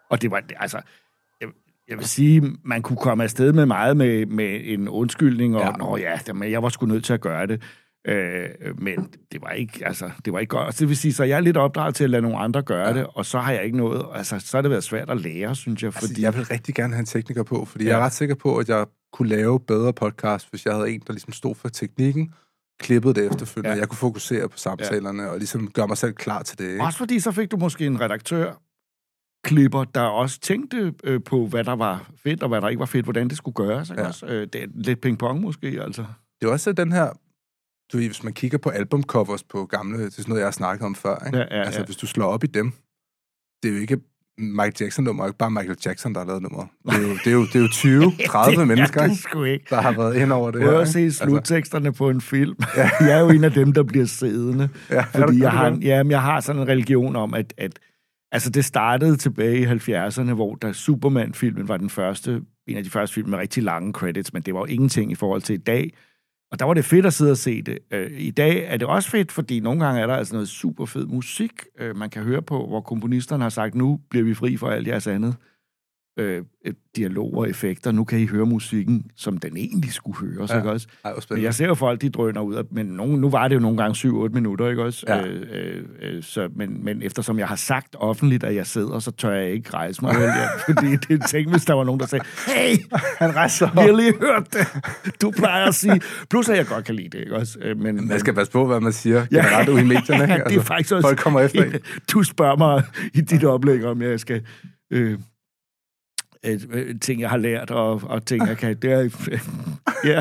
Og det var, altså, jeg vil sige, man kunne komme afsted med meget med en undskyldning, og jeg var sgu nødt til at gøre det. Men det var ikke, det var ikke godt. Altså, det vil sige, så jeg er lidt opdraget til at lade nogle andre gøre det, og så har jeg ikke noget, så har det været svært at lære, synes jeg. Fordi... jeg vil rigtig gerne have en tekniker på, fordi jeg er ret sikker på, at jeg kunne lave bedre podcast, hvis jeg havde en, der ligesom stod for teknikken, klippede det efterfølgende, og jeg kunne fokusere på samtalerne, og ligesom gøre mig selv klar til det. Ikke? Også fordi så fik du måske en redaktør-klipper, der også tænkte på, hvad der var fedt, og hvad der ikke var fedt, hvordan det skulle gøres. Ikke? Også, det er lidt ping-pong måske, altså. Det er også den her, hvis man kigger på albumcovers på gamle, det er sådan noget, jeg har snakket om før, ikke? Altså, hvis du slår op i dem, det er jo ikke Michael Jackson-nummer, ikke bare Michael Jackson, der har lavet nummer. Det er jo 20-30 mennesker, der har været ind over det her. Prøv at se slutteksterne på en film. Jeg er jo en af dem, der bliver siddende. Fordi jeg har sådan en religion om, at altså det startede tilbage i 70'erne, hvor da Superman-filmen var en af de første film med rigtig lange credits, men det var jo ingenting i forhold til i dag. Og der var det fedt at sidde og se det. I dag er det også fedt, fordi nogle gange er der altså noget super fed musik, man kan høre på, hvor komponisterne har sagt, nu bliver vi fri for alt jeres andet. Dialoger og effekter. Nu kan I høre musikken, som den egentlig skulle høres, ikke også? Men jeg ser jo folk, de drøner ud af, men nu var det jo nogle gange 7-8 minutter, ikke også? Men eftersom jeg har sagt offentligt, at jeg sidder, så tør jeg ikke rejse mig. Fordi det er ting, hvis der var nogen, der sagde, hey, han rejser op. Vi har lige hørt det. Du plejer at sige. Plus, at jeg godt kan lide det, ikke også? Men man skal passe på, hvad man siger. Generelt ude i medierne. Ja, det er faktisk også... Folk kommer efter. Du spørger mig i dit oplæg, om jeg skal... ting, jeg har lært, og ting, jeg kan. Det er... ja.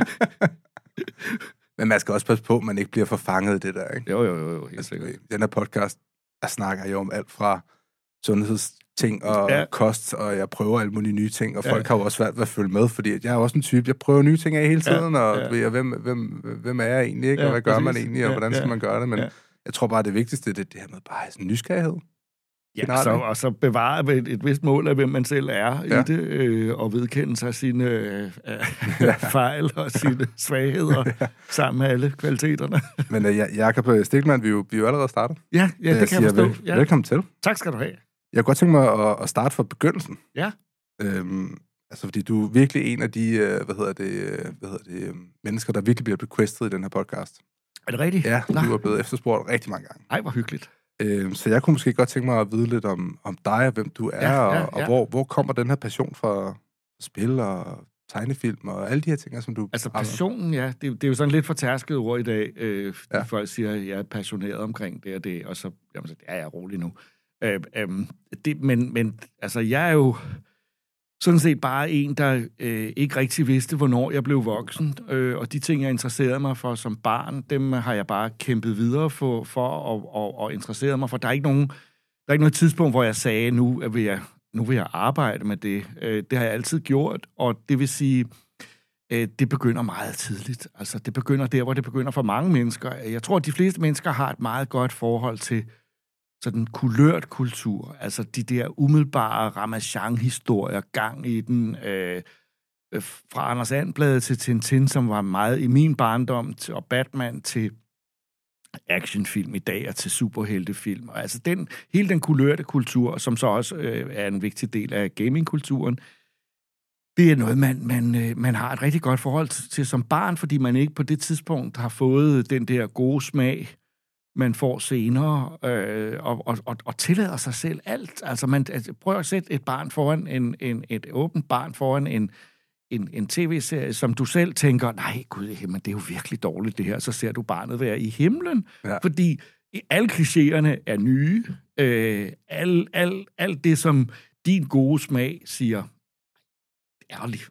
Men man skal også passe på, at man ikke bliver forfanget i det der, ikke? Jo, helt sikkert. Den her podcast, der snakker jeg om alt fra sundhedsting og kost, og jeg prøver alle mulige nye ting, og folk har jo også svært ved at følge med, fordi jeg er også en type, jeg prøver nye ting af hele tiden, og hvem er jeg egentlig, ikke? Og hvad gør man egentlig, og hvordan skal man gøre det? Men jeg tror bare, det vigtigste, det er det her med bare sådan nysgerrighed. Ja, og så bevare et vist mål af, hvem man selv er i det, og vedkende sig sine fejl og sine svagheder sammen med alle kvaliteterne. Men Jakob Stegmann, vi er jo allerede startet. Ja, det kan jeg forstå. Velkommen til. Tak skal du have. Jeg kunne godt tænke mig at starte fra begyndelsen. Ja. Altså, fordi du er virkelig en af de, mennesker, der virkelig bliver requestet i den her podcast. Er det rigtigt? Ja, du er blevet efterspurgt rigtig mange gange. Ej, hvor hyggeligt. Så jeg kunne måske godt tænke mig at vide lidt om dig, og hvem du er, og hvor kommer den her passion fra spil og tegnefilm og alle de her ting, som du... Altså passionen, det er jo sådan lidt fortærsket ord i dag. Folk siger, at jeg er passioneret omkring det og det, og så er jeg rolig nu. Men altså, jeg er jo sådan set bare en, der ikke rigtig vidste, hvornår jeg blev voksen. Og de ting, jeg interesserede mig for som barn, dem har jeg bare kæmpet videre for og interesseret mig for. Der er ikke noget tidspunkt, hvor jeg sagde, nu vil jeg arbejde med det. Det har jeg altid gjort, og det vil sige, det begynder meget tidligt. Altså, det begynder der, hvor det begynder for mange mennesker. Jeg tror, at de fleste mennesker har et meget godt forhold til sådan kulørt kultur, altså de der umiddelbare Ramachan-historier, gang i den, fra Anders And-bladet til Tintin, som var meget i min barndom, og Batman til actionfilm i dag, og til superheltefilm. Og altså hele den kulørte kultur, som så også er en vigtig del af gamingkulturen, det er noget, man har et rigtig godt forhold til som barn, fordi man ikke på det tidspunkt har fået den der gode smag, man får senere, og tillader sig selv alt. Altså, prøver at sætte et barn foran et åbent barn foran en tv-serie, som du selv tænker, nej, gud, men det er jo virkelig dårligt, det her. Så ser du barnet være i himlen, fordi alle klichéerne er nye. Alt det, som din gode smag siger, ærligt.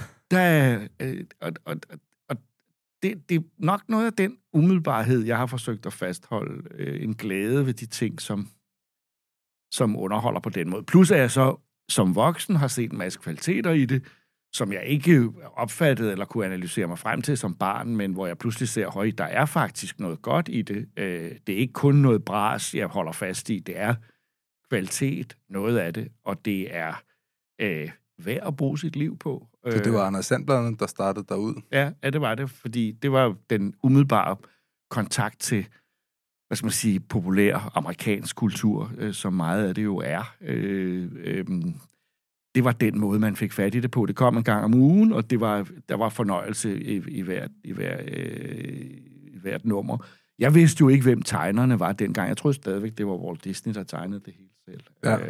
Det er nok noget af den umiddelbarhed, jeg har forsøgt at fastholde. En glæde ved de ting, som underholder på den måde. Plus at jeg så som voksen har set en masse kvaliteter i det, som jeg ikke opfattede eller kunne analysere mig frem til som barn, men hvor jeg pludselig ser, der er faktisk noget godt i det. Det er ikke kun noget bras, jeg holder fast i. Det er kvalitet, noget af det, og det er værd at bruge sit liv på. Så det var Anders And-bladet, der startede derud? Ja, det var det, fordi det var den umiddelbare kontakt til hvad skal man sige, populær amerikansk kultur, som meget af det jo er. Det var den måde, man fik fat i det på. Det kom en gang om ugen, og der var fornøjelse i hvert nummer. Jeg vidste jo ikke, hvem tegnerne var dengang. Jeg troede stadigvæk, det var Walt Disney, der tegnede det hele selv. Ja.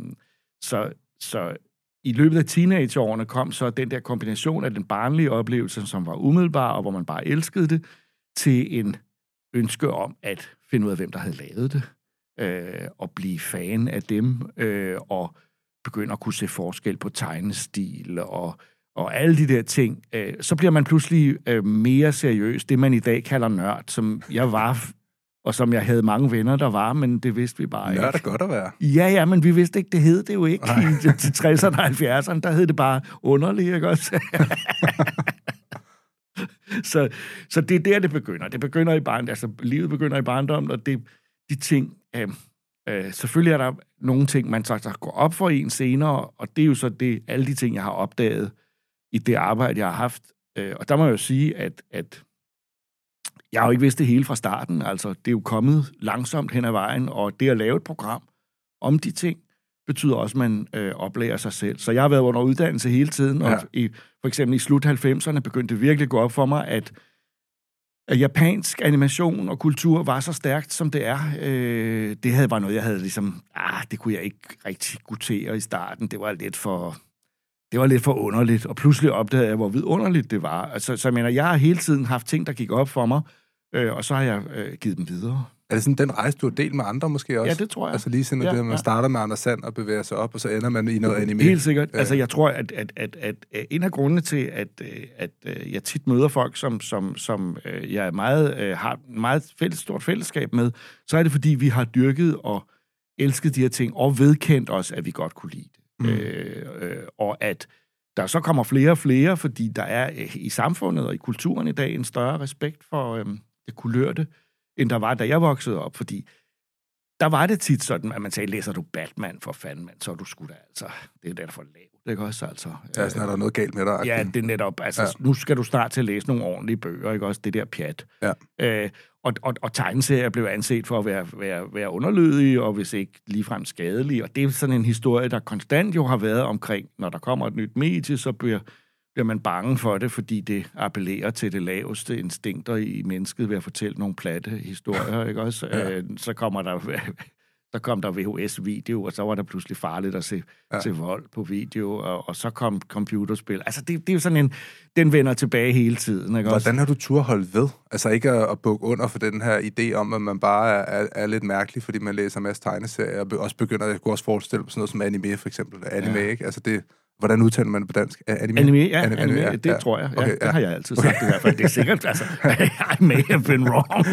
Så i løbet af teenageårene kom så den der kombination af den barnlige oplevelse, som var umiddelbar, og hvor man bare elskede det, til en ønske om at finde ud af, hvem der havde lavet det, og blive fan af dem, og begynde at kunne se forskel på tegnestil, og alle de der ting. Så bliver man pludselig mere seriøs, det man i dag kalder nørd, som jeg var, og som jeg havde mange venner, der var, men det vidste vi bare ikke. Nørd er godt at være. Ja, men vi vidste ikke, det hed det jo ikke. I 60'erne og 70'erne, der hed det bare underligt, ikke også? Så det er der, det begynder. Det begynder i barndommen, altså livet begynder i barndommen, og de ting, selvfølgelig er der nogle ting, man så går op for en senere, og det er jo så alle de ting, jeg har opdaget i det arbejde, jeg har haft. Og der må jeg jo sige, at jeg har jo ikke vidst det hele fra starten. Altså, det er jo kommet langsomt hen ad vejen, og det at lave et program om de ting, betyder også, at man oplærer sig selv. Så jeg har været under uddannelse hele tiden, og for eksempel i slut 90'erne begyndte det virkelig at gå op for mig, at japansk animation og kultur var så stærkt, som det er. Det var noget, jeg havde ligesom... det kunne jeg ikke rigtig gutere i starten. Det var lidt for underligt, og pludselig opdagede jeg, hvor vidunderligt det var. Altså, så jeg mener, jeg har hele tiden haft ting, der gik op for mig, og så har jeg givet dem videre. Er det sådan den rejse, du har delt med andre måske også? Ja, det tror jeg. Altså lige sådan, at man starter med Anders Sand og bevæger sig op, og så ender man i noget anime. Helt sikkert. Altså jeg tror, at en af grundene til, at jeg tit møder folk, som jeg har meget stort fællesskab med, så er det, fordi vi har dyrket og elsket de her ting, og vedkendt os, at vi godt kunne lide det. Og at der så kommer flere og flere, fordi der er i samfundet og i kulturen i dag en større respekt for det kulørte, end der var, da jeg voksede op, fordi der var det tit sådan, at man sagde, læser du Batman for fanden, mand, så er du sgu da, altså, det er derfor lavt, ikke også, altså. Ja, sådan er der noget galt med dig. Ja, det er netop, altså, nu skal du snart til at læse nogle ordentlige bøger, ikke også, det der pjat. Ja. Og tegneserier blev anset for at være underlødige, og hvis ikke ligefrem skadelige, og det er sådan en historie, der konstant jo har været omkring, når der kommer et nyt medie, så bliver man bange for det, fordi det appellerer til det laveste instinkter i mennesket ved at fortælle nogle platte historier, ikke også? Ja. Så kom der VHS-video, og så var der pludselig farligt at se vold på video, og så kom computerspil. Altså, det er jo sådan den vender tilbage hele tiden, ikke også? Hvordan har du tur holdt ved? Altså ikke at bukke under for den her idé om, at man bare er lidt mærkelig, fordi man læser en masse tegneserier, og også begynder at kunne også forestille på sådan noget som anime, for eksempel. Anime, ikke? Altså det... Hvordan udtaler man det på dansk? Anime? Anime, det tror jeg. Okay, det har jeg altid sagt i hvert fald. Det er sikkert, altså, I may have been wrong.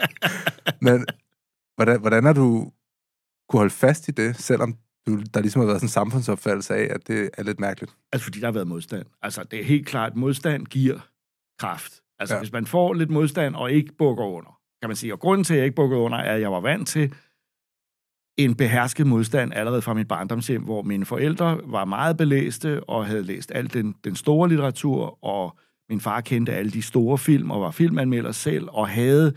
Men hvordan har du kunne holde fast i det, selvom der ligesom har været sådan en samfundsopfattelse af, at det er lidt mærkeligt? Altså, fordi der har været modstand. Altså, det er helt klart, modstand giver kraft. Altså, hvis man får lidt modstand og ikke bukker under, kan man sige. Og grunden til, at jeg ikke bukkede under, er, at jeg var vant til en behersket modstand allerede fra mit barndomshjem, hvor mine forældre var meget belæste og havde læst al den store litteratur, og min far kendte alle de store film og var filmanmelder selv, og havde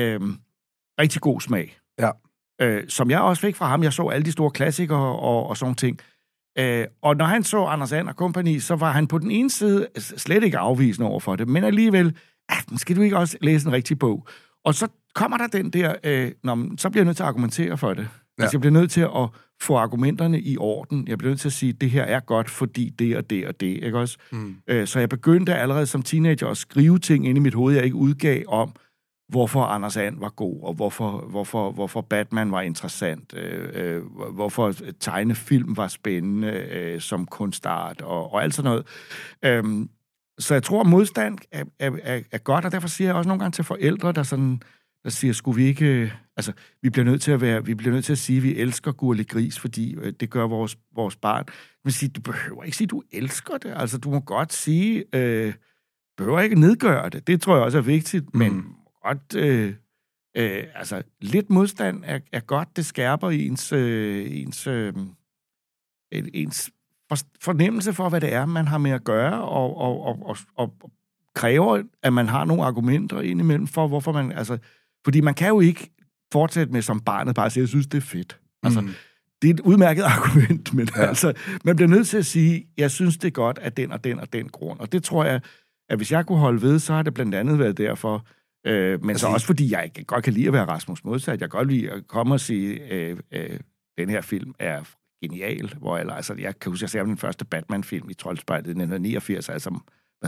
rigtig god smag. Ja. Som jeg også fik fra ham. Jeg så alle de store klassikere og sådan ting. Og når han så Anders And og kompagni, så var han på den ene side slet ikke afvisende over for det, men alligevel, skal du ikke også læse en rigtig bog? Og så kommer der den der, så bliver jeg nødt til at argumentere for det. Ja. Altså, jeg bliver nødt til at få argumenterne i orden. Jeg bliver nødt til at sige, at det her er godt, fordi det og det og det, ikke også? Så jeg begyndte allerede som teenager at skrive ting ind i mit hoved, jeg ikke udgav om, hvorfor Anders And var god, og hvorfor Batman var interessant, hvorfor tegnefilm var spændende som kunstart, og alt sådan noget. Så jeg tror, at modstand er godt, og derfor siger jeg også nogle gange til forældre, der siger, skulle vi ikke... Altså, vi bliver nødt til at sige, at vi elsker Gurli Gris, fordi det gør vores barn. Men du behøver ikke sige, at du elsker det. Altså, du må godt sige, behøver ikke nedgøre det. Det tror jeg også er vigtigt, men godt... altså, lidt modstand er godt. Det skærper ens fornemmelse for, hvad det er, man har med at gøre, og kræver, at man har nogle argumenter indimellem for, hvorfor man... Altså, fordi man kan jo ikke fortsætte med som barnet bare siger, jeg synes, det er fedt. Altså, det er et udmærket argument, men altså, man bliver nødt til at sige, jeg synes, det er godt af den og den og den grund. Og det tror jeg, at hvis jeg kunne holde ved, så har det blandt andet været derfor. Men altså, så også fordi jeg godt kan lide at være Rasmus modsat. Jeg kan godt lide at komme og sige, den her film er genial. Hvor, altså, jeg kan huske, jeg ser den første Batman-film i Troldspejlet i 1989, altså,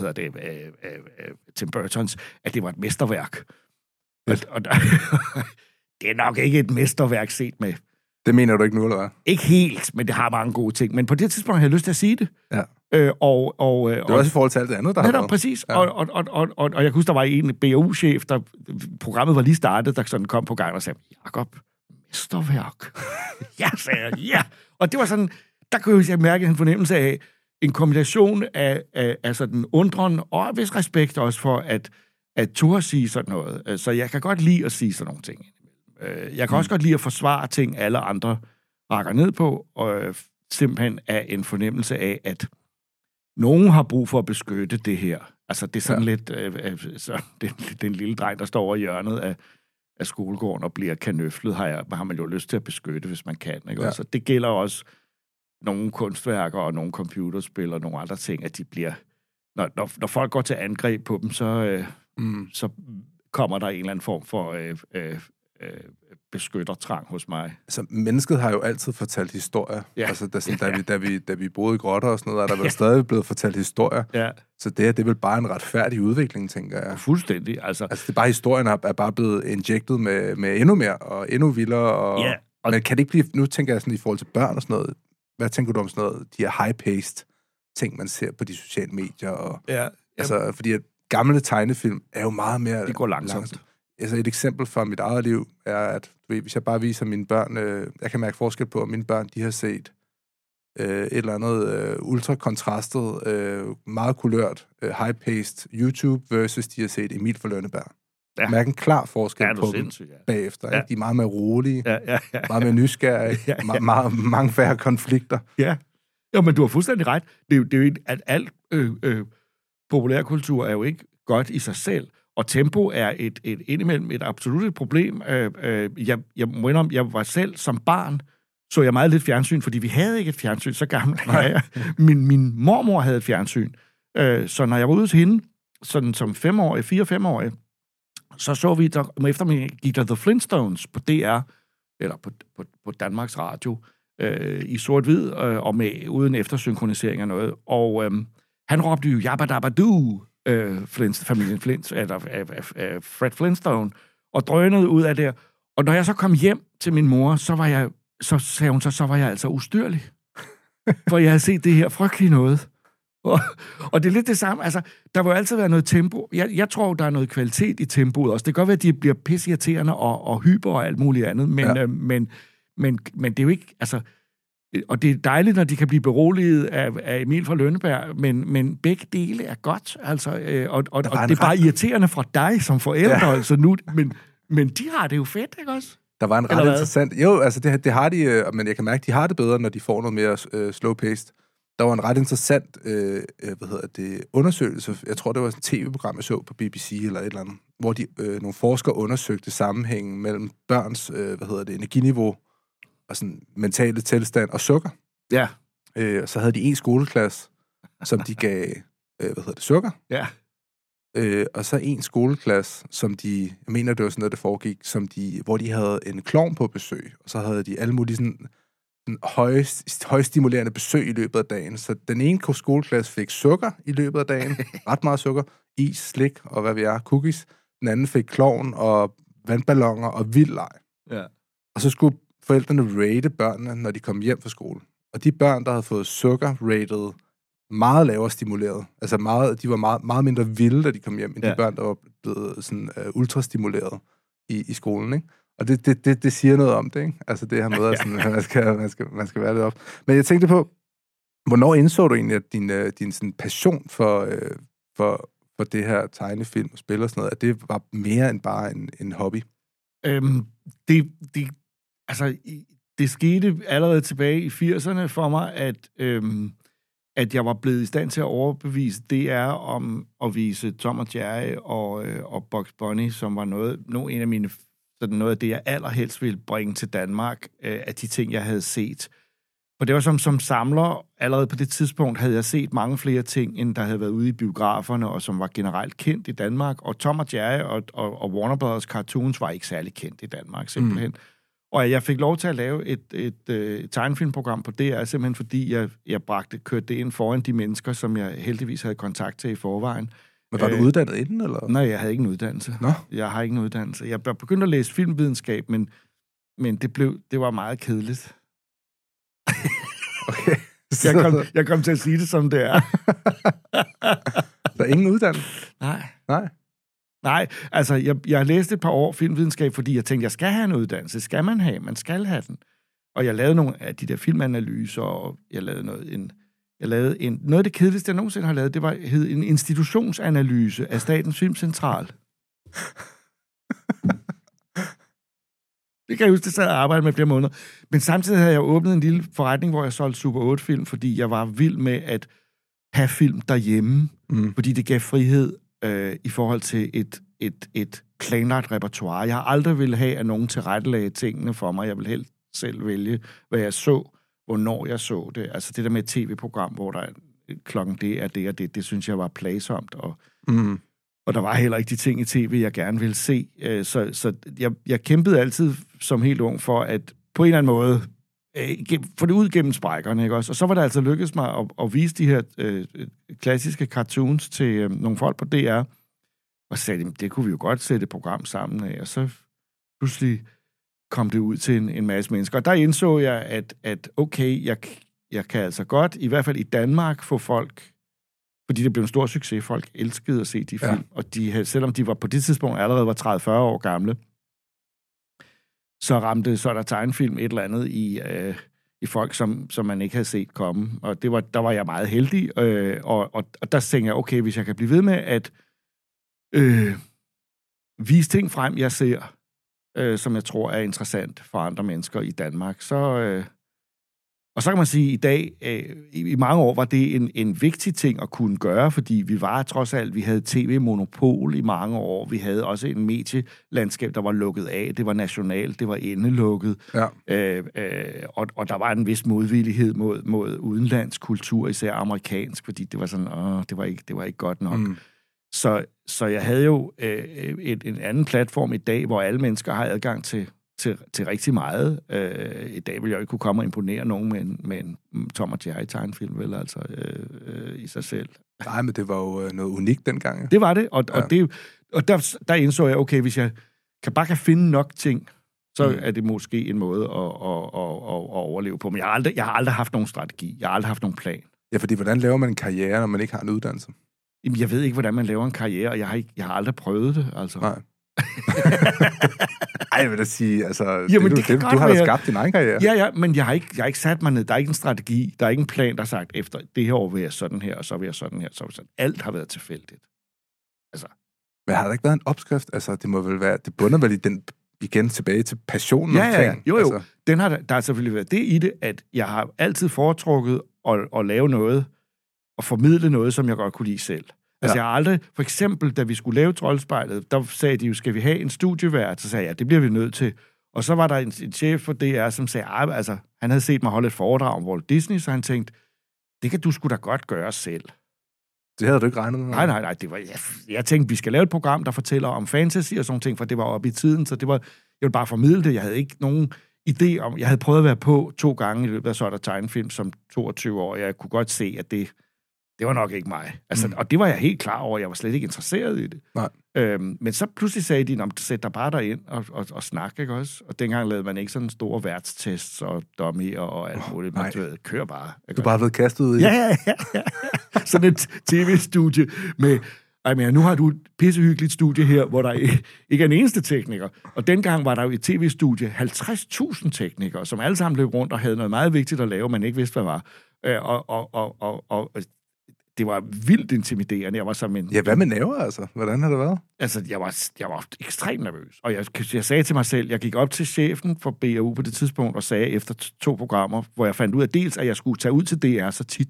Tim Burtons, at det var et mesterværk. Og det er nok ikke et mesterværk set med. Det mener du ikke nu, eller hvad? Ikke helt, men det har mange gode ting. Men på det tidspunkt har jeg lyst til at sige det. Ja. Det er også i forhold til alt det andet, der har været. Præcis. Ja. Og jeg kan huske, der var en BU-chef, der programmet var lige startet, der sådan kom på gang og sagde, Jakob, mesterværk. Ja, sagde jeg, ja. Og det var sådan, der kunne jeg mærke en fornemmelse af en kombination af sådan undren og vis respekt også for, at turde sige sådan noget. Så jeg kan godt lide at sige sådan nogle ting. Jeg kan også godt lide at forsvare ting, alle andre rakker ned på, og simpelthen af en fornemmelse af, at nogen har brug for at beskytte det her. Altså, det er sådan lidt den lille dreng, der står over hjørnet af skolegården og bliver kanøflet, har man jo lyst til at beskytte, hvis man kan. Ikke? Ja. Så det gælder også nogle kunstværker og nogle computerspil og nogle andre ting, at de bliver... Når folk går til angreb på dem, så kommer der en eller anden form for beskyttertrang hos mig. Altså, mennesket har jo altid fortalt historier. Ja. Altså, da vi boede i grotter og sådan noget, er der vel stadig blevet fortalt historier. Ja. Så det er vel bare en retfærdig udvikling, tænker jeg. Fuldstændig. Altså det er bare, historien er bare blevet injektet med endnu mere og endnu vildere. Men kan det ikke blive... Nu tænker jeg sådan i forhold til børn og sådan noget. Hvad tænker du om sådan noget? De her high-paced ting, man ser på de sociale medier. Og, altså, fordi at gamle tegnefilm er jo meget mere... Det går langsomt. Altså et eksempel fra mit eget liv er, at hvis jeg bare viser mine børn... jeg kan mærke forskel på, at mine børn, de har set et eller andet ultrakontrastet, meget kulørt, high-paced YouTube versus de har set Emil fra Lønneberg. Ja. Jeg mærker en klar forskel på dem bagefter. Ja. De er meget mere rolige, meget mere nysgerrige, mange færre konflikter. Ja. Jo, men du har fuldstændig ret. Det er jo at alt populærkultur er jo ikke godt i sig selv, og tempo er indimellem et absolut problem. Jeg må indrømme, jeg var selv som barn, så jeg meget lidt fjernsyn, fordi vi havde ikke et fjernsyn, så gammel var jeg. Min mormor havde et fjernsyn. Så når jeg var ude til hende, sådan som 4-5-årig, så vi, der om eftermiddagen gik der The Flintstones på DR, eller på Danmarks Radio, i sort-hvid, og uden eftersynkronisering af noget. Og han råbte jo, Jabba Dabba Doo, familien Flint, eller Fred Flintstone, og drønede ud af det. Og når jeg så kom hjem til min mor, så sagde hun så var jeg altså ustyrlig. For jeg havde set det her frygtelige noget. Og det er lidt det samme. Altså, der vil jo altid være noget tempo. Jeg tror, der er noget kvalitet i tempoet også. Det kan godt være, at de bliver pisseirriterende og hyper og alt muligt andet, men det er jo ikke... Altså, og det er dejligt, når de kan blive beroliget af Emil fra Lønneberg, men begge dele er godt. Altså, og det er bare irriterende fra dig som forældre. Ja. Altså nu, men de har det jo fedt, ikke også? Der var en ret interessant... Jo, altså det har de, men jeg kan mærke, de har det bedre, når de får noget mere slow-paced. Der var en ret interessant undersøgelse. Jeg tror, det var et tv-program, jeg så på BBC eller et eller andet, hvor nogle forskere undersøgte sammenhængen mellem børns energiniveau og sådan mentale tilstand og sukker. Ja. Så havde de en skoleklasse, som de gav sukker. Ja. Og så en skoleklasse, som de, jeg mener, det var sådan noget, det foregik, hvor de havde en klovn på besøg, og så havde de alle mulige sådan højstimulerende besøg i løbet af dagen. Så den ene skoleklasse fik sukker i løbet af dagen, ret meget sukker, is, slik og hvad vi er, cookies. Den anden fik klovn og vandballoner og vild leg. Ja. Og så skulle forældrene rate børnene, når de kom hjem fra skole. Og de børn, der havde fået sukker, rated meget lavere stimuleret. Altså de var meget, meget mindre vilde, da de kom hjem, end de børn, der var blevet sådan ultrastimuleret i skolen, ikke? Og det siger noget om det, ikke? Altså det her med, at man skal være lidt op. Men jeg tænkte på, hvornår indså du egentlig, at din sådan passion for det her tegnefilm og spil og sådan noget, at det var mere end bare en hobby? Det skete allerede tilbage i 80'erne for mig, at jeg var blevet i stand til at overbevise DR om at vise Tom og Jerry og Bugs Bunny, som var en af mine sådan noget af det, jeg allerhelst ville bringe til Danmark, af de ting, jeg havde set. For det var som samler, allerede på det tidspunkt, havde jeg set mange flere ting, end der havde været ude i biograferne, og som var generelt kendt i Danmark. Og Tom og Jerry og Warner Brothers Cartoons var ikke særlig kendt i Danmark, simpelthen. Og jeg fik lov til at lave et tegnefilmprogram på DR, simpelthen fordi jeg kørte det ind foran de mennesker, som jeg heldigvis havde kontakt til i forvejen. Men var du uddannet inden, eller? Nej, jeg havde ikke en uddannelse. Nå? Jeg har ikke en uddannelse. Jeg begyndte at læse filmvidenskab, men det var meget kedeligt. Okay. Jeg kom til at sige det, som det er. Der er ingen uddannelse? Nej, altså, jeg læste et par år filmvidenskab, fordi jeg tænkte, jeg skal have en uddannelse. Skal man have? Man skal have den. Og jeg lavede nogle af de der filmanalyser, og jeg lavede noget af det kedeligste, jeg nogensinde har lavet, det hed en institutionsanalyse af Statens Filmcentral. Det kan jeg huske, det sad jeg og arbejdede med flere måneder. Men samtidig havde jeg åbnet en lille forretning, hvor jeg solgte Super 8-film, fordi jeg var vild med at have film derhjemme, fordi det gav frihed i forhold til et planlagt repertoire. Jeg har aldrig ville have, at nogen tilrettelagde tingene for mig. Jeg ville helt selv vælge, hvad jeg så, hvornår jeg så det. Altså det der med et tv-program, hvor der klokken det er det og det synes jeg var plagsomt. Og der var heller ikke de ting i tv, jeg gerne ville se. Så jeg kæmpede altid som helt ung for at på en eller anden måde få det ud gennem sprækkerne, ikke også? Og så var det altså lykkedes mig at vise de her klassiske cartoons til nogle folk på DR, og sagde, det kunne vi jo godt sætte et program sammen af, og så pludselig kom det ud til en masse mennesker. Og der indså jeg, at okay, jeg kan altså godt, i hvert fald i Danmark, få folk, fordi det blev en stor succes, folk elskede at se de film, og de havde, selvom de var på det tidspunkt allerede var 30-40 år gamle, så er der tegnefilm et eller andet i folk, som man ikke havde set komme. Og der var jeg meget heldig, og der tænkte jeg, okay, hvis jeg kan blive ved med at vise ting frem, jeg ser, som jeg tror er interessant for andre mennesker i Danmark, og så kan man sige, at i dag, i mange år, var det en vigtig ting at kunne gøre, fordi vi havde tv-monopol i mange år. Vi havde også en medielandskab, der var lukket af. Det var nationalt, det var indelukket. Ja. Og der var en vis modvillighed mod udenlandsk kultur, især amerikansk, fordi det var sådan, det var ikke godt nok. Så jeg havde jo en anden platform i dag, hvor alle mennesker har adgang til rigtig meget. I dag vil jeg ikke kunne komme og imponere nogen med en Tom og Jerry tegnefilm, vel, altså i sig selv. Nej, men det var jo noget unikt dengang. Ja. Det var det, og der indså jeg, okay, hvis jeg kan finde nok ting, så er det måske en måde at overleve på. Men jeg har aldrig haft nogen strategi. Jeg har aldrig haft nogen plan. Ja, fordi hvordan laver man en karriere, når man ikke har en uddannelse? Jamen, jeg ved ikke, hvordan man laver en karriere, og jeg har aldrig prøvet det, altså. Nej. Ej, jeg vil da sige, altså, du har da skabt din egen karriere. Ja, men jeg har ikke sat mig ned. Der er ikke en strategi, der er ikke en plan, der har sagt, efter det her år vil jeg sådan her, og så vil jeg sådan her, så vil jeg sådan. Alt har været tilfældigt. Altså. Men har der ikke været en opskrift? Altså, det må vel være, det bunder vel i den, igen tilbage til passionen omkring? Jo. Altså. Der har selvfølgelig været det i det, at jeg har altid foretrukket at lave noget, og formidle noget, som jeg godt kunne lide selv. Altså, jeg har aldrig, for eksempel, da vi skulle lave Troldspejlet, der sagde de jo, skal vi have en studievært? Så sagde jeg, det bliver vi nødt til. Og så var der en chef for DR, som sagde, altså, han havde set mig holde et foredrag om Walt Disney, så han tænkte, det kan du sgu da godt gøre selv. Det havde du ikke regnet med? Nej, det var, jeg tænkte, vi skal lave et program, der fortæller om fantasy og sådan ting, for det var oppe i tiden, så jeg ville bare formidle det. Jeg havde ikke nogen idé om, jeg havde prøvet at være på 2 gange i løbet af så der tegnefilm som 22 år, jeg kunne godt se, at det var nok ikke mig. Altså, og det var jeg helt klar over. Jeg var slet ikke interesseret i det. Nej. Men så pludselig sagde de, sæt dig bare derind og snak, ikke også? Og dengang lavede man ikke sådan store værtstests og dummy og alt muligt. Man kør bare. Du bare blevet kastet ud i? Ja. Sådan et tv-studie med, nu har du et pissehyggeligt studie her, hvor der ikke er en eneste tekniker. Og dengang var der jo et tv-studie 50.000 teknikere, som alle sammen løb rundt og havde noget meget vigtigt at lave, man ikke vidste, hvad var. Og det var vildt intimiderende. Jeg var som en... Ja, hvad med nerver, altså? Hvordan har det været? Altså, jeg var ekstremt nervøs. Og jeg sagde til mig selv, jeg gik op til chefen for BAU på det tidspunkt, og sagde efter 2 programmer, hvor jeg fandt ud af dels, at jeg skulle tage ud til DR så tit.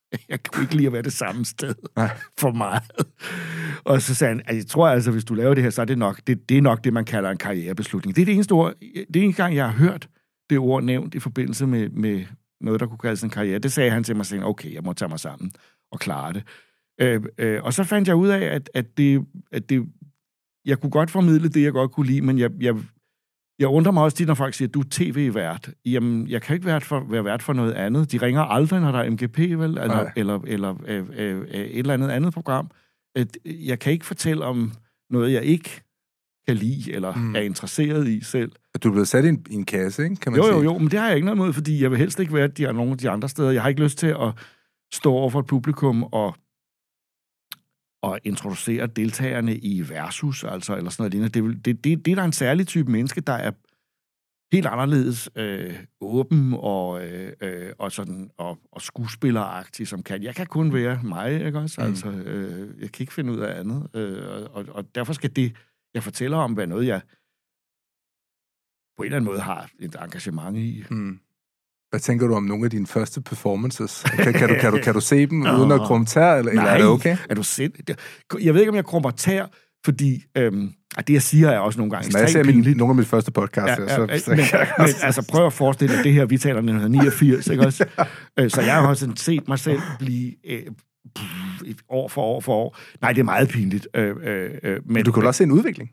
Jeg kunne ikke lide at være det samme sted for meget. Og så sagde han, at jeg tror altså, hvis du laver det her, så er det nok det er nok det, man kalder en karrierebeslutning. Det er det eneste ord, det er eneste gang, jeg har hørt det ord nævnt i forbindelse med noget, der kunne kaldes en karriere. Det sagde han til mig, og okay, jeg må tage mig sammen og klare det. Og så fandt jeg ud af, at det jeg kunne godt formidle det, jeg godt kunne lide, men jeg undrer mig også tit, når folk siger, at du er tv-vært. Jamen, jeg kan ikke være vært for noget andet. De ringer aldrig, når der er MGP, vel? Eller et eller andet program. Jeg kan ikke fortælle om noget, jeg ikke kan lide, eller er interesseret i selv. Du er blevet sat i en kasse, ikke? Kan man sige? Jo, men det har jeg ikke noget mod, fordi jeg vil helst ikke være nogle af de andre steder. Jeg har ikke lyst til at stå over for et publikum og introducere deltagerne i versus, altså, eller sådan noget. Det er der en særlig type menneske, der er helt anderledes åben og sådan og skuespilleragtig, som kan. Jeg kan kun være mig, ikke også? Altså, jeg kan ikke finde ud af andet. Og derfor skal det, jeg fortæller om, være noget, jeg på en eller anden måde har et engagement i. Hvad tænker du om nogle af dine første performances? Kan du se dem uden at krumme tær, eller er det okay? Er du sindssyg? Jeg ved ikke, om jeg krummer tær, fordi det, jeg siger, er også nogle gange ekstremt pinligt. Nogle af mine første podcasts. Men altså, prøv at forestille dig det her, vi taler 1989, ikke også? Så jeg har også set mig selv blive år for år. Nej, det er meget pinligt. Men du kan også se en udvikling.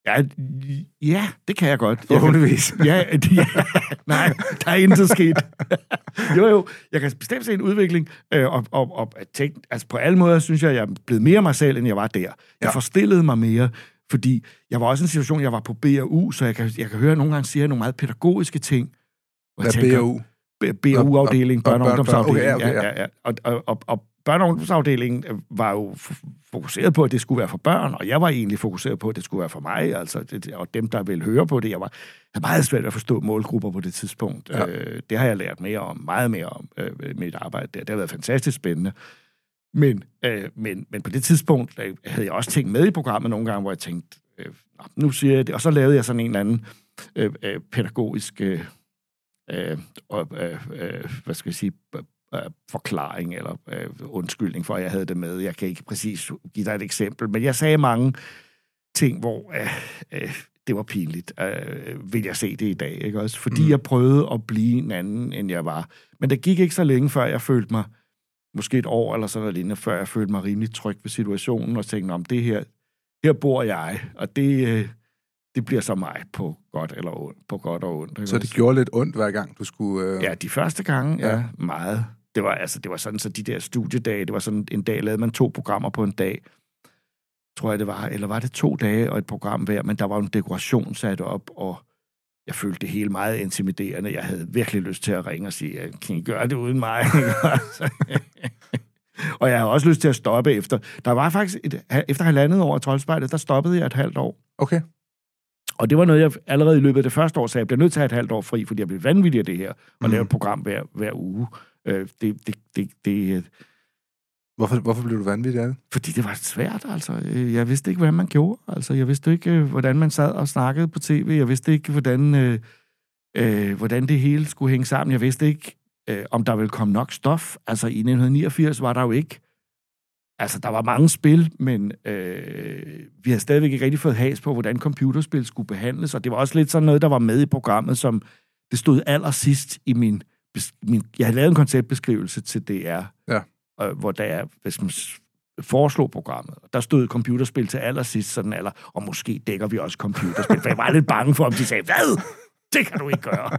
Ja, det kan jeg godt. Forhåbentligvis. Nej, der er intet sket. Jo, jeg kan bestemt se en udvikling, og tænke, altså på alle måder synes jeg er blevet mere mig selv, end jeg var der. Jeg forstillede mig mere, fordi jeg var også i en situation, jeg var på BAU, så jeg kan høre nogle gange sige nogle meget pædagogiske ting. Hvad er BAU? BAU-afdeling, børne- og ungdomsafdeling. Okay. Og børne- og ungdomsafdelingen var jo fokuseret på, at det skulle være for børn, og jeg var egentlig fokuseret på, at det skulle være for mig, altså, og dem, der ville høre på det. Jeg havde meget svært at forstå målgrupper på det tidspunkt. Ja. Det har jeg lært meget mere om med mit arbejde der. Det har været fantastisk spændende. Men på det tidspunkt havde jeg også tænkt med i programmet nogle gange, hvor jeg tænkte, nu siger jeg det, og så lavede jeg sådan en eller anden pædagogisk hvad skal jeg sige, forklaring eller undskyldning for, at jeg havde det med. Jeg kan ikke præcis give dig et eksempel, men jeg sagde mange ting, hvor det var pinligt. Vil jeg se det i dag, ikke også? Fordi jeg prøvede at blive en anden, end jeg var. Men det gik ikke så længe, før jeg følte mig, måske et år eller sådan noget, før jeg følte mig rimelig tryg ved situationen, og tænkte, om det her bor jeg, og det bliver så mig på godt eller ondt, på godt og ondt. Så det gjorde lidt ondt hver gang, du skulle... Ja, de første gange, meget. Det var sådan, så de der studiedage, det var sådan en dag, lavede man 2 programmer på en dag, tror jeg det var, eller var det 2 dage og et program hver, men der var en dekoration sat op, og jeg følte det hele meget intimiderende. Jeg havde virkelig lyst til at ringe og sige, kan I gøre det uden mig? Og jeg havde også lyst til at stoppe efter. Der var faktisk, efter 1,5 år af Troldspejlet, der stoppede jeg 1,5 år. Okay. Og det var noget, jeg allerede i løbet af det første år sagde, jeg bliver nødt til at have 1,5 år fri, fordi jeg blev vanvittig af det her, og lave et program hver uge. Hvorfor blev du vanvittig af det? Fordi det var svært, altså. Jeg vidste ikke, hvordan man gjorde. Altså, jeg vidste ikke, hvordan man sad og snakkede på tv. Jeg vidste ikke, hvordan det hele skulle hænge sammen. Jeg vidste ikke, om der ville komme nok stof. Altså, i 1989 var der jo ikke... Altså, der var mange spil, men vi havde stadigvæk ikke rigtig fået has på, hvordan computerspil skulle behandles, og det var også lidt sådan noget, der var med i programmet, som det stod allersidst i min jeg havde lavet en konceptbeskrivelse til DR, hvor der hvis man foreslog programmet, der stod computerspil til allersidst, sådan og måske dækker vi også computerspil, for jeg var lidt bange for, om de sagde, hvad? Det kan du ikke gøre.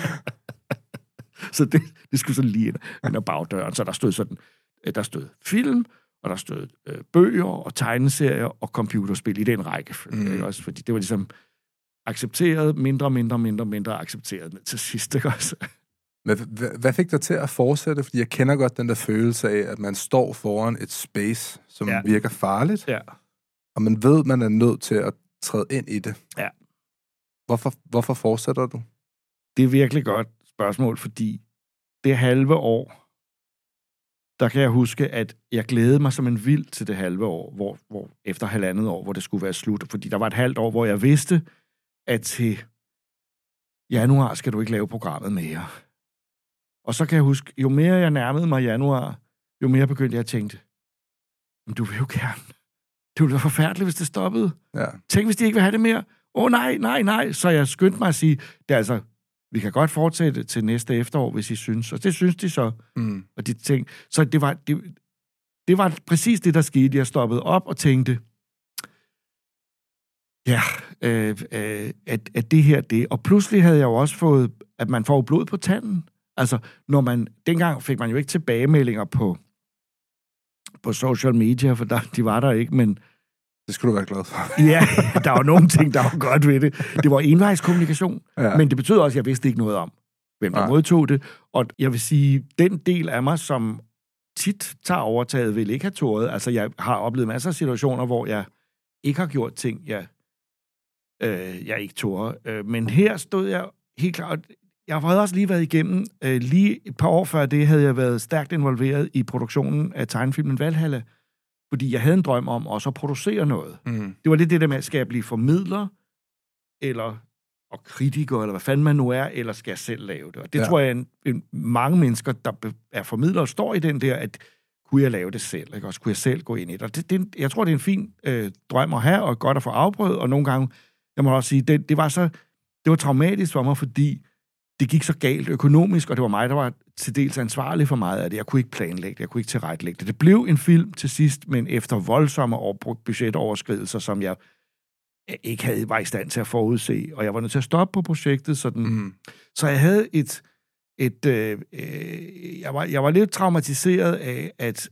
Så det skulle sådan lige ind ad bagdøren, så der stod film, og der stod bøger og tegneserier og computerspil i den rækkefølge, også, fordi det var ligesom accepteret, mindre accepteret til sidst, ikke også? Men hvad fik dig til at fortsætte? Fordi jeg kender godt den der følelse af, at man står foran et space, som virker farligt, og man ved, man er nødt til at træde ind i det. Ja. Hvorfor fortsætter du? Det er virkelig godt spørgsmål, fordi det halve år, der kan jeg huske, at jeg glædede mig som en vild til det halve år, hvor efter 1,5 år, hvor det skulle være slut. Fordi der var et halvt år, hvor jeg vidste, at til januar skal du ikke lave programmet mere. Og så kan jeg huske, jo mere jeg nærmede mig januar, jo mere begyndte jeg at tænke, men du vil jo gerne. Det ville være forfærdeligt, hvis det stoppede. Ja. Tænk, hvis de ikke vil have det mere. Nej. Så jeg skyndte mig at sige, det er altså, vi kan godt fortsætte til næste efterår, hvis I synes. Og det synes de så. Og de tænkte, så det var præcis det, der skete. Jeg stoppede op og tænkte, ja, at det her det. Og pludselig havde jeg jo også fået, at man får blod på tanden. Altså, dengang fik man jo ikke tilbagemeldinger på social media, for de var der ikke, men... Det skulle du være glad for. Ja, der var nogle ting, der var godt ved det. Det var envejskommunikation, men det betød også, at jeg vidste ikke noget om, hvem der modtog det. Og jeg vil sige, den del af mig, som tit tager overtaget, vil ikke have tåret. Altså, jeg har oplevet masser af situationer, hvor jeg ikke har gjort ting, jeg ikke tårer. Men her stod jeg helt klart... Jeg havde også lige været igennem, lige et par år før det, havde jeg været stærkt involveret i produktionen af tegnefilmen Valhalla, fordi jeg havde en drøm om også at producere noget. Det var lidt det der med, skal jeg blive formidler, og kritiker, eller hvad fanden man nu er, eller skal jeg selv lave det? Og det tror jeg, mange mennesker, der er formidlere, står i den der, at kunne jeg lave det selv? Ikke? Også kunne jeg selv gå ind i det? Og jeg tror, det er en fin drøm at have, og godt at få afprøvet, og nogle gange, jeg må også sige, det var traumatisk for mig, fordi det gik så galt økonomisk, og det var mig, der var til dels ansvarlig for meget af det. Jeg kunne ikke planlægge det, jeg kunne ikke tilrettelægge det. Det blev en film til sidst, men efter voldsomme budgetoverskridelser, som jeg ikke var i stand til at forudse, og jeg var nødt til at stoppe på projektet. Så jeg havde jeg var lidt traumatiseret af,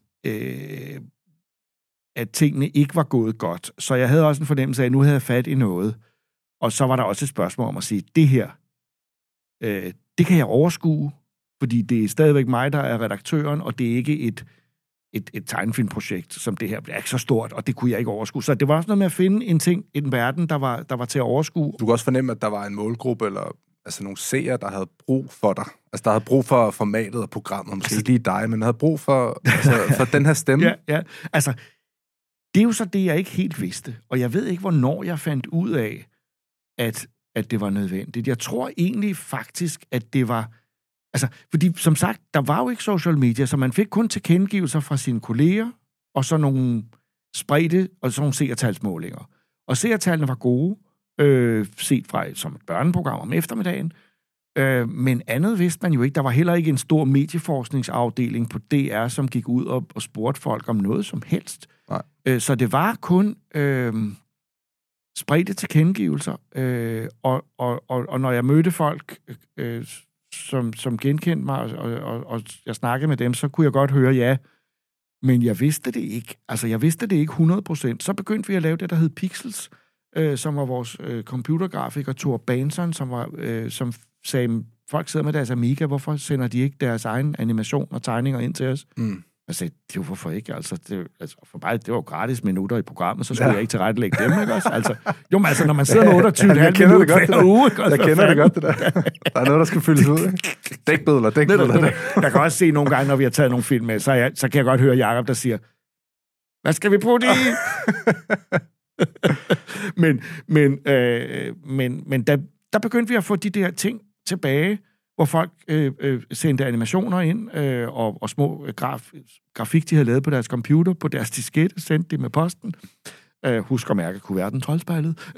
at tingene ikke var gået godt. Så jeg havde også en fornemmelse af, at nu havde jeg fat i noget. Og så var der også et spørgsmål om at sige, det her, det kan jeg overskue, fordi det er stadigvæk mig, der er redaktøren, og det er ikke et tegnefilmprojekt, som det her er ikke så stort, og det kunne jeg ikke overskue. Så det var også noget med at finde en verden, der var til at overskue. Du kan også fornemme, at der var en målgruppe, eller altså nogle seere, der havde brug for dig. Altså, der havde brug for formatet og programmet, måske ikke lige dig, men havde brug for den her stemme. Ja. Altså, det er jo så det, jeg ikke helt vidste, og jeg ved ikke, hvornår jeg fandt ud af, at det var nødvendigt. Jeg tror egentlig faktisk, at det var... Altså, fordi som sagt, der var jo ikke social media, så man fik kun tilkendegivelser fra sine kolleger, og så nogle spredte, og så nogle seertalsmålinger. Og seertallene var gode, set fra som et børneprogram om eftermiddagen, men andet vidste man jo ikke. Der var heller ikke en stor medieforskningsafdeling på DR, som gik ud og spurgte folk om noget som helst. Nej. Så det var kun... spredte tilkendegivelser, og når jeg mødte folk, som genkendte mig, og jeg snakkede med dem, så kunne jeg godt høre ja, men jeg vidste det ikke. Altså, jeg vidste det ikke 100%. Så begyndte vi at lave det, der hed Pixels, som var vores computergrafiker, Thor Banson, som sagde, folk sidder med deres Amiga, hvorfor sender de ikke deres egen animation og tegninger ind til os? Jeg sagde, det er jo hvorfor ikke, altså for mig, det var jo gratis minutter i programmet, så skulle jeg ikke tilrettelægge dem, ikke også? Altså, når man sidder med 28,5 minutter hver uge, ikke også? Jeg kender det godt, det der. Der er noget, der skal fyldes ud, ikke? Dækbødler. Jeg kan også se nogle gange, når vi har taget nogle film med, så kan jeg godt høre Jacob, der siger, hvad skal vi putte i? men der begyndte vi at få de der ting tilbage, hvor folk sendte animationer ind, og små grafik, de havde lavet på deres computer, på deres diskette, sendte det med posten. Husk at mærke kuverten Troldspejlet.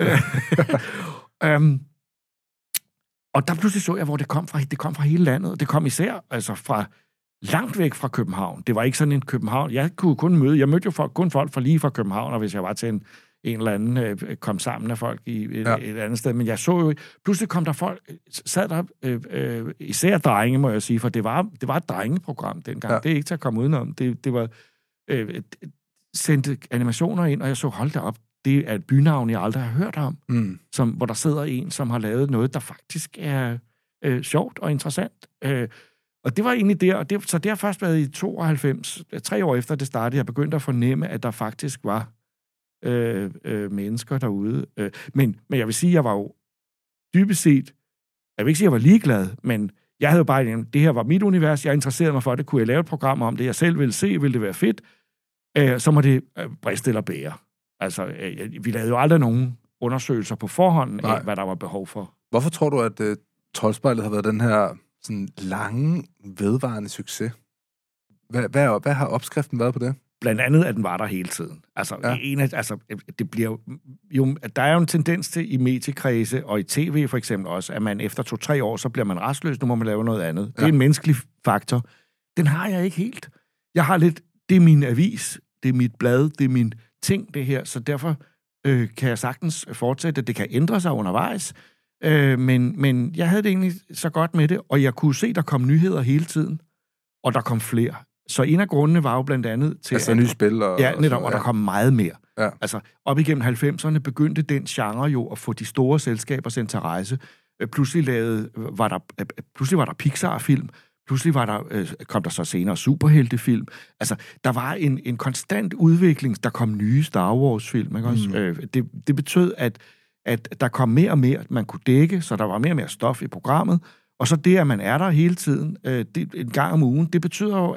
Og der pludselig så jeg, hvor det kom fra. Det kom fra hele landet. Det kom især altså fra langt væk fra København. Det var ikke sådan en København. Jeg mødte jo kun folk fra lige fra København, og hvis jeg var til en eller anden kom sammen af folk i et andet sted. Men jeg så jo, pludselig kom der folk, sad der, især drenge, må jeg sige, for det var et drengeprogram dengang. Ja. Det er ikke til at komme udenom. Det var sendte animationer ind, og jeg så, hold da op, det er et bynavn, jeg aldrig har hørt om, hvor der sidder en, som har lavet noget, der faktisk er sjovt og interessant. Og det var egentlig der, så det har først været i 92, 3 år efter det startede, jeg begyndte at fornemme, at der faktisk var mennesker derude. Men jeg vil sige, jeg var jo dybest set, jeg vil ikke sige, jeg var ligeglad, men jeg havde jo bare, det her var mit univers, jeg interesserede mig for det, kunne jeg lave et program om det, jeg selv ville se, ville det være fedt, så må det briste eller bære. Altså, vi lavede jo aldrig nogen undersøgelser på forhånd af, hvad der var behov for. Hvorfor tror du, at Troldspejlet har været den her sådan lange, vedvarende succes? Hvad har opskriften været på det? Blandt andet, at den var der hele tiden. Altså, det bliver jo, der er jo en tendens til i mediekredse, og i tv for eksempel også, at man efter 2-3 år, så bliver man rastløs, nu må man lave noget andet. Det er en menneskelig faktor. Den har jeg ikke helt. Jeg har lidt, det er min avis, det er mit blad, det er min ting, det her, så derfor kan jeg sagtens fortsætte. Det kan ændre sig undervejs, men jeg havde det egentlig så godt med det, og jeg kunne se, der kom nyheder hele tiden, og der kom flere. Så en af grundene var jo blandt andet til... Altså nye spil og... Ja, netop, og der kom meget mere. Ja. Altså, op igennem 90'erne begyndte den genre jo at få de store selskabers interesse. Pludselig var der Pixar-film, pludselig kom der så senere superheltefilm. Altså, der var en konstant udvikling, der kom nye Star Wars-film, ikke også? Det betød, at der kom mere og mere, man kunne dække, så der var mere og mere stof i programmet. Og så det, at man er der hele tiden, en gang om ugen, det betyder jo,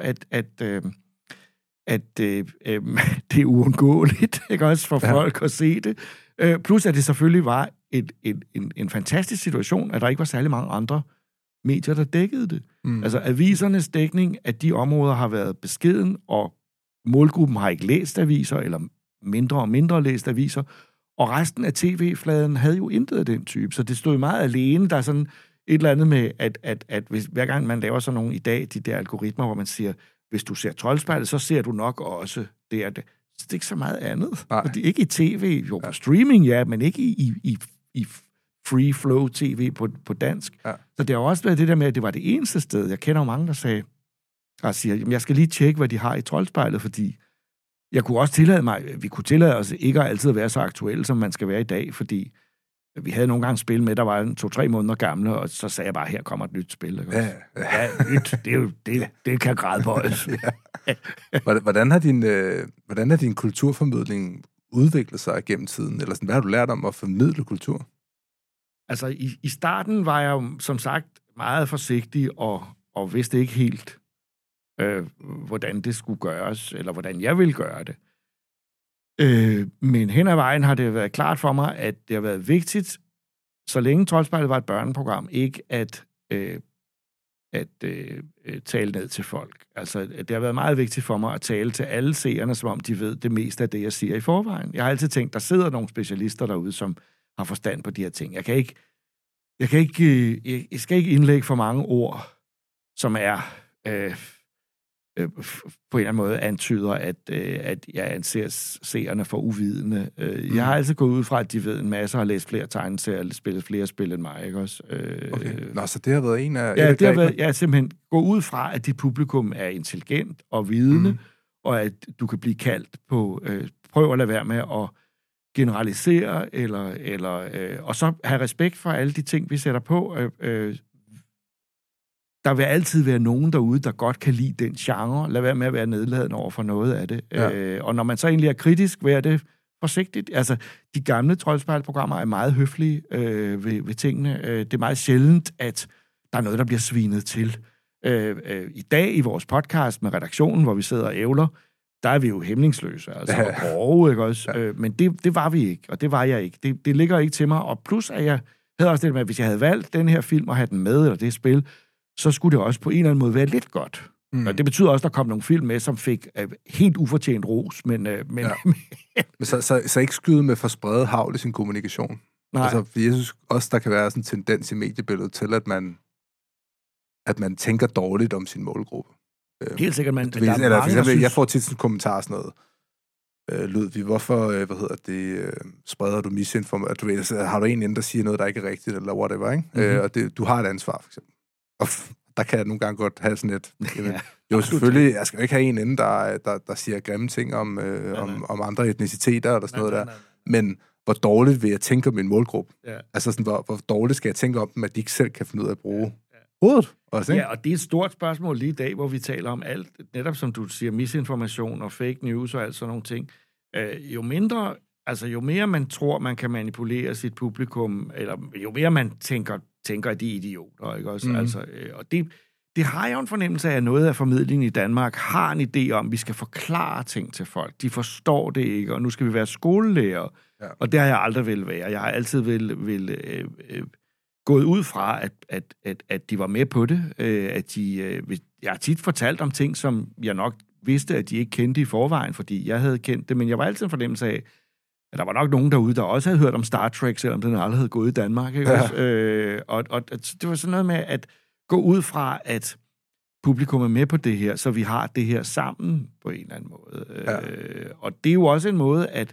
at det er uundgåeligt, ikke også, for folk at se det. Plus, at det selvfølgelig var en fantastisk situation, at der ikke var særlig mange andre medier, der dækkede det. Altså, avisernes dækning af de områder har været beskeden, og målgruppen har ikke læst aviser, eller mindre og mindre læst aviser, og resten af tv-fladen havde jo intet af den type, så det stod meget alene. Der er sådan et eller andet med, at hvis, hver gang man laver sådan nogle i dag, de der algoritmer, hvor man siger, hvis du ser Troldspejlet, så ser du nok også det er det. Så det er ikke så meget andet. Fordi ikke i tv, jo på streaming, ja, men ikke i free flow tv på dansk. Ja. Så det har også været det der med, at det var det eneste sted. Jeg kender jo mange, der siger, jamen, jeg skal lige tjekke, hvad de har i Troldspejlet, fordi vi kunne tillade os ikke altid at være så aktuelle, som man skal være i dag, fordi vi havde nogle gange spil med, der var 2-3 måneder gamle, og så sagde jeg bare, her kommer et nyt spil. Ja, nyt, det kan gradbøjes. Hvordan har din kulturformidling udviklet sig gennem tiden? Eller sådan, hvad har du lært om at formidle kultur? Altså, i starten var jeg jo, som sagt, meget forsigtig, og vidste ikke helt, hvordan det skulle gøres, eller hvordan jeg ville gøre det. Men hen ad vejen har det været klart for mig, at det har været vigtigt, så længe Troldspejlet var et børneprogram, ikke at tale ned til folk. Altså, det har været meget vigtigt for mig at tale til alle seerne, som om de ved det meste af det, jeg siger i forvejen. Jeg har altid tænkt, der sidder nogle specialister derude, som har forstand på de her ting. Jeg skal ikke indlægge for mange ord, som er på en eller anden måde antyder, at jeg anser seerne for uvidende. Jeg har altid gået ud fra, at de ved en masse, har læst flere tegneserier, eller spillet flere spil end mig, ikke også? Okay. Nå, så det har været en af... Ja, det har været, jeg simpelthen gå ud fra, at dit publikum er intelligent og vidende, og at du kan blive kaldt på... prøv at lade være med at generalisere, og så have respekt for alle de ting, vi sætter på. Der vil altid være nogen derude, der godt kan lide den genre. Lad være med at være nedladende over for noget af det. Ja. Og når man så egentlig er kritisk, vær det forsigtigt. Altså, de gamle Troldspejl-programmer er meget høflige ved tingene. Det er meget sjældent, at der er noget, der bliver svinet til. I dag i vores podcast med redaktionen, hvor vi sidder og ævler, der er vi jo hæmningsløse, altså grove, ikke også? Ja. Men det var vi ikke, og det var jeg ikke. Det ligger ikke til mig, og plus at jeg havde også det med, at hvis jeg havde valgt den her film og have den med, eller det spil, så skulle det også på en eller anden måde være lidt godt. Og det betyder også, at der kom nogle film med, som fik helt ufortjent ros, men så ikke skyde med for spredet havl i sin kommunikation. Nej. Altså, fordi jeg synes også, der kan være sådan en tendens i mediebilledet til, at man tænker dårligt om sin målgruppe. Helt sikkert, man... Eller for eksempel, jeg får tit sådan en kommentar sådan noget. Ludvig, hvorfor, spreder du misinformation? Du ved, har du en inde, der siger noget, der ikke er rigtigt, eller whatever, ikke? Og du har et ansvar, for eksempel. Og der kan jeg nogle gange godt have sådan et... Jo, selvfølgelig, jeg skal jo ikke have en inde, der siger grimme ting om andre etniciteter, eller sådan noget der. Men hvor dårligt vil jeg tænke om min målgruppe? Ja. Altså sådan, hvor dårligt skal jeg tænke om dem, at de ikke selv kan finde ud af at bruge hovedet? Også, ja, og det er et stort spørgsmål lige i dag, hvor vi taler om alt, netop som du siger, misinformation og fake news og alt sådan nogle ting. Jo mere man tror, man kan manipulere sit publikum, eller jo mere man tænker, at de er idioter, ikke også? Altså, og det har jeg jo en fornemmelse af, at noget af formidlingen i Danmark har en idé om, at vi skal forklare ting til folk. De forstår det ikke, og nu skal vi være skolelærer. Ja. Og det har jeg aldrig vil være. Jeg har altid gået ud fra, at de var med på det, at jeg har tit fortalt om ting, som jeg nok vidste, at de ikke kendte i forvejen, fordi jeg havde kendt det, men jeg var altid en fornemmelse af, at der var nok nogen derude, der også havde hørt om Star Trek, selvom den aldrig havde gået i Danmark. Ikke? Ja. Og det var sådan noget med at gå ud fra, at publikum er med på det her, så vi har det her sammen på en eller anden måde. Ja. Og det er jo også en måde at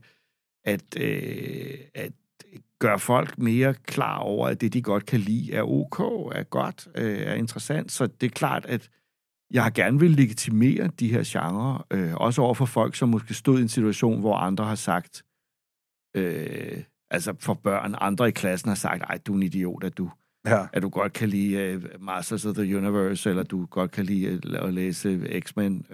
gøre folk mere klar over, at det, de godt kan lide, er ok, er godt, er interessant. Så det er klart, at jeg har gerne vil legitimere de her genrer, også over for folk, som måske stod i en situation, hvor andre har sagt, altså for børn, andre i klassen har sagt, ej, du er en idiot, at du godt kan lide Masters of the Universe, eller du godt kan lide at læse X-Men.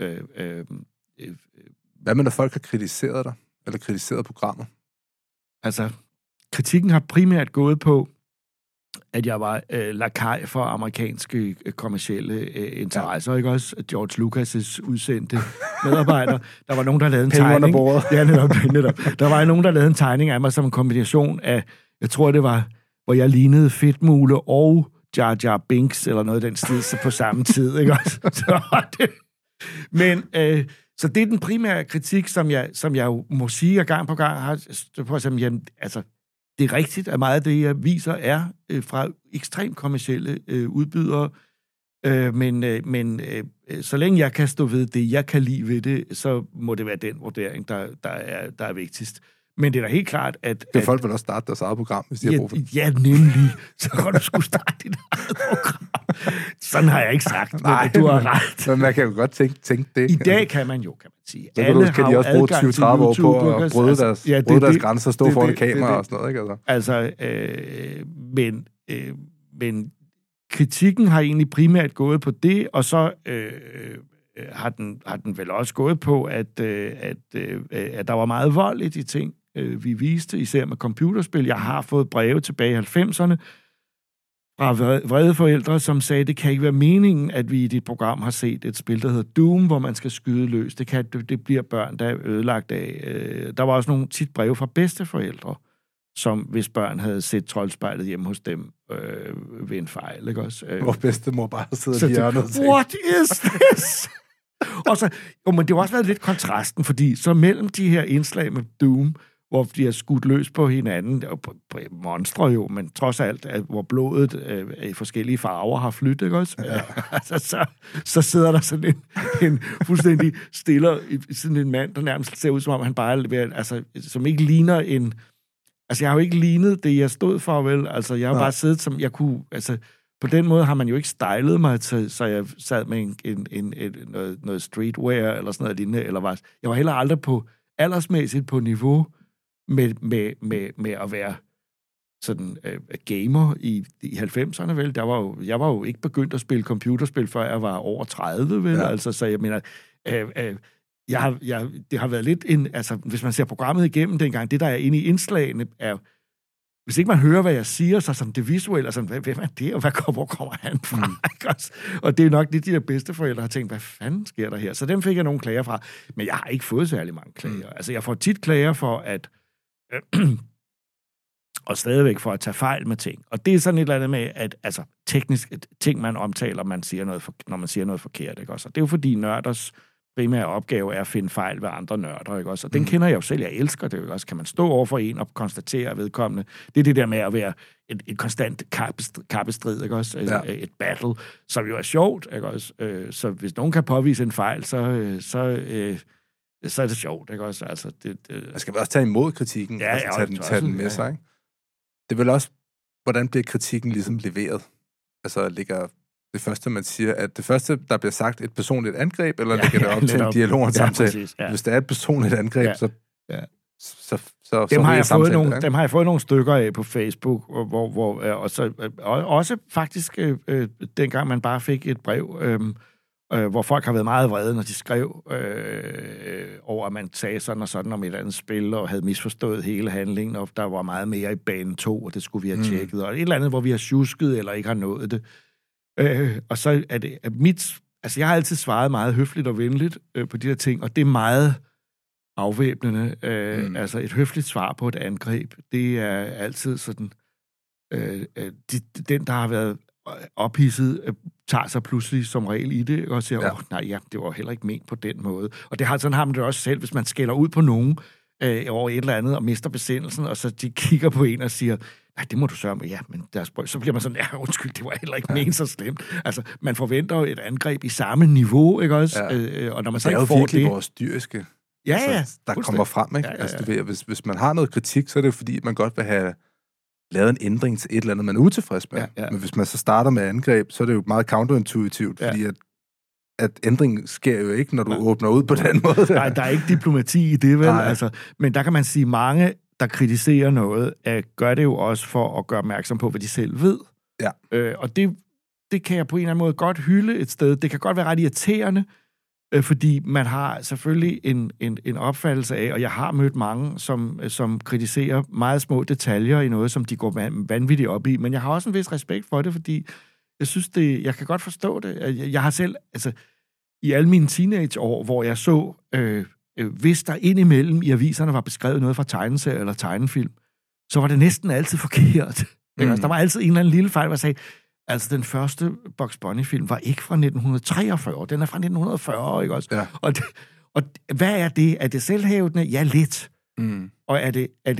Hvad med, når folk har kritiseret dig, eller kritiseret programmet? Altså, kritikken har primært gået på, at jeg var lakaj for amerikanske kommercielle interesser, ikke også? George Lucas' udsendte medarbejder. Der var nogen, der lavede en tegning. Ja, netop. Der var nogen, der lavede en tegning af mig som en kombination af, jeg tror, det var, hvor jeg lignede Fedtmule og Jar Jar Binks, eller noget af den stil, så på samme tid, ikke også? Men, så det er den primære kritik, som jeg jo må sige, at gang på gang har på, som jamen, altså, det er rigtigt, at meget af det, jeg viser, er fra ekstremt kommercielle udbydere, men så længe jeg kan stå ved det, jeg kan lide ved det, så må det være den vurdering, der er vigtigst. Men det er da helt klart, at... Det folk vil også starte deres eget program, hvis de har brug for det. Ja, nemlig. Så kan du sgu starte dit eget program. Sådan har jeg ikke sagt, nej, men du har ret. Men man kan jo godt tænke det. I dag kan man jo, kan man sige. Så kan de også bruge 20-30 år på at bryde deres grænser og stå foran kamera og sådan noget, ikke? Altså, men kritikken har egentlig primært gået på det, og så har den vel også gået på, at der var meget vold i de ting, vi viste, især med computerspil. Jeg har fået breve tilbage i 90'erne fra vrede forældre, som sagde, det kan ikke være meningen, at vi i dit program har set et spil, der hedder Doom, hvor man skal skyde løs. Det bliver børn, der er ødelagt af. Der var også nogle tit breve fra bedsteforældre, som hvis børn havde set Troldspejlet hjemme hos dem ved en fejl, ikke også? Hvor bedstemor bare sidder i hjørnet til. What is this? Og så, men det har også været lidt kontrasten, fordi så mellem de her indslag med Doom, hvor de har skudt løs på hinanden, og på monstre jo, men trods alt, hvor blodet i forskellige farver har flyttet, ikke også? Ja. Altså, så sidder der sådan en fuldstændig stiller, sådan en mand, der nærmest ser ud, som om han bare, altså, som ikke ligner en... Altså, jeg har jo ikke lignet det, jeg stod for, vel? Altså, jeg har bare siddet, som jeg kunne... Altså, på den måde har man jo ikke stylet mig til, så jeg sad med noget streetwear eller sådan noget lignende, eller var... Jeg var heller aldrig på aldersmæssigt på niveau med at være sådan gamer i 90'erne, vel? Jeg var jo ikke begyndt at spille computerspil, før jeg var over 30, vel? Ja. Altså, så jeg mener... det har været lidt en... Altså, hvis man ser programmet igennem dengang, det, der er inde i indslagene, er... Hvis ikke man hører, hvad jeg siger, så som det visuelle, altså, hvem er det, og hvor kommer han fra? Og det er nok det, de der bedsteforældre har tænkt, hvad fanden sker der her? Så dem fik jeg nogle klager fra, men jeg har ikke fået særlig mange klager. Altså, jeg får tit klager for at... og stadigvæk for at tage fejl med ting. Og det er sådan et eller andet med, at altså, teknisk ting, man omtaler, når man siger noget forkert, ikke også? Og det er jo fordi nørders primære opgave er at finde fejl ved andre nørder, ikke også? Og den kender jeg jo selv, jeg elsker det, ikke også? Kan man stå over for en og konstatere vedkommende? Det er det der med at være et konstant kappestrid, ikke også? Ja. Et battle, som jo er sjovt, ikke også? Så hvis nogen kan påvise en fejl, så er det sjovt, ikke også? Altså, man skal også tage imod kritikken, ja, tage den med sig, ikke? Det er vel også, hvordan bliver kritikken ligesom leveret? Altså, ligger det første, man siger, at det første, der bliver sagt, et personligt angreb, eller ligger det op til en dialog og en samtale? Ja. Hvis det er et personligt angreb, så dem har jeg fået nogle stykker af på Facebook, og så også faktisk dengang man bare fik et brev, hvor folk har været meget vrede, når de skrev over, at man sagde sådan og sådan om et andet spil, og havde misforstået hele handlingen, og der var meget mere i bane 2, og det skulle vi have tjekket, og et eller andet, hvor vi har tjusket, eller ikke har nået det. Og så er det altså jeg har altid svaret meget høfligt og venligt på de her ting, og det er meget afvæbnende. Altså et høfligt svar på et angreb, det er altid sådan, den, der har været ophidset, tager sig pludselig som regel i det, og siger, det var heller ikke ment på den måde. Og sådan har man det også selv, hvis man skælder ud på nogen over et eller andet, og mister besindelsen, og så de kigger på en og siger, nej, det må du sørge med, men så bliver man sådan, undskyld, det var heller ikke ment så slemt. Altså, man forventer jo et angreb i samme niveau, ikke også? Og når man så ikke får det... Det er jo virkelig vores dyriske, der kommer frem, ikke? Altså, du ved, hvis man har noget kritik, så er det jo fordi, man godt vil have lavet en ændring til et eller andet, man er utilfreds med. Men hvis man så starter med angreb, så er det jo meget counterintuitivt, fordi at ændringen sker jo ikke, når du åbner ud på den måde. Nej, der er ikke diplomati i det, vel? Altså, men der kan man sige, mange, der kritiserer noget, gør det jo også for at gøre opmærksom på, hvad de selv ved. Og det kan jeg på en eller anden måde godt hylde et sted. Det kan godt være ret irriterende, fordi man har selvfølgelig en opfattelse af, og jeg har mødt mange, som kritiserer meget små detaljer i noget, som de går vanvittigt op i, men jeg har også en vis respekt for det, fordi jeg synes jeg kan godt forstå det. Jeg har selv, altså i alle mine teenageår, hvor jeg så, hvis der indimellem i aviserne var beskrevet noget fra tegneserie eller tegnefilm, så var det næsten altid forkert. Der var altid en eller anden lille fejl, hvor jeg sagde, altså, den første Bugs Bunny-film var ikke fra 1943, den er fra 1940, ikke også? Ja. Og hvad er det? Er det selvhævdende? Ja, lidt. Og er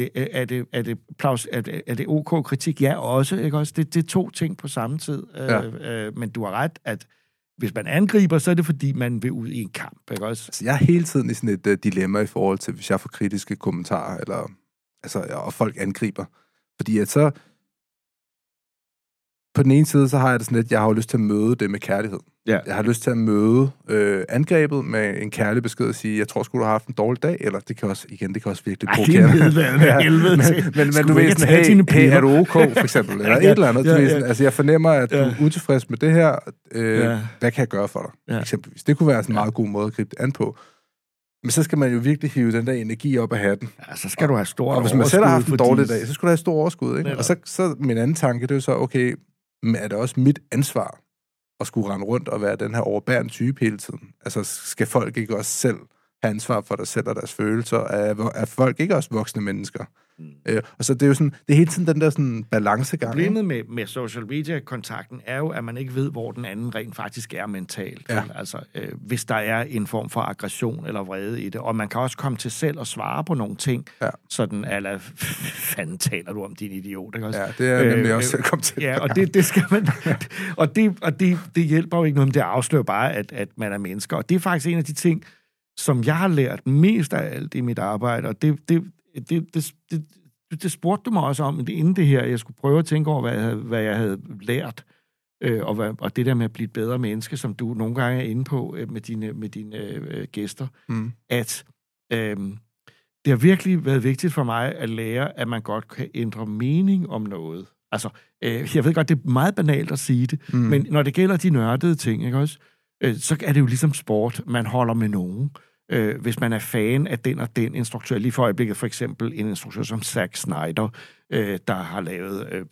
det OK kritik? Ja, også, ikke også? Det er to ting på samme tid. Men du har ret, at hvis man angriber, så er det, fordi man vil ud i en kamp, ikke også? Altså, jeg er hele tiden i sådan et dilemma i forhold til, hvis jeg får kritiske kommentarer, eller, altså, og folk angriber. Fordi at så på den ene side, så har jeg det sådan lidt, jeg har jo lyst til at møde det med kærlighed. Ja. Jeg har lyst til at møde angrebet med en kærlig besked og sige, jeg tror sgu, du har haft en dårlig dag, eller det kan også virkelig provokere. Men du ved sådan, hey, er du OK, for eksempel, eller et eller andet. Altså, jeg fornemmer, at du er utilfreds med det her. Hvad kan jeg gøre for dig? Eksempelvis. Det kunne være sådan en meget god måde at gribe det an på. Men så skal man jo virkelig hive den der energi op af hatten. Ja, så skal du have stor overskud. Og hvis man selv har haft en dårlig dag, så skulle du have stor overskud, ikke? Og så min anden tanke, det er jo så, okay, men er det også mit ansvar at skulle rende rundt og være den her overbærende type hele tiden? Altså, skal folk ikke også selv have ansvar for dig selv og deres følelser? Er folk ikke også voksne mennesker? Og så det er jo sådan, det er hele tiden den der sådan balancegang. Problemet med social media-kontakten er jo, at man ikke ved, hvor den anden rent faktisk er mentalt. Ja. Altså, hvis der er en form for aggression eller vrede i det. Og man kan også komme til selv og svare på nogle ting, sådan, eller fanden taler du om, din idiot, ikke også? Ja, det er nemlig også selv kommet til. Ja, og det skal man... og det hjælper jo ikke noget, men det afslører bare, at man er mennesker. Og det er faktisk en af de ting, som jeg har lært mest af alt i mit arbejde, og det spurgte du mig også om, inden det her, jeg skulle prøve at tænke over, hvad jeg havde lært, og det der med at blive et bedre menneske, som du nogle gange er inde på med dine gæster, at det har virkelig været vigtigt for mig at lære, at man godt kan ændre mening om noget. Altså, jeg ved godt, det er meget banalt at sige det, men når det gælder de nørdede ting, ikke også, så er det jo ligesom sport, man holder med nogen. Hvis man er fan af den og den instruktør, lige for øjeblikket for eksempel en instruktør som Zack Snyder, der har lavet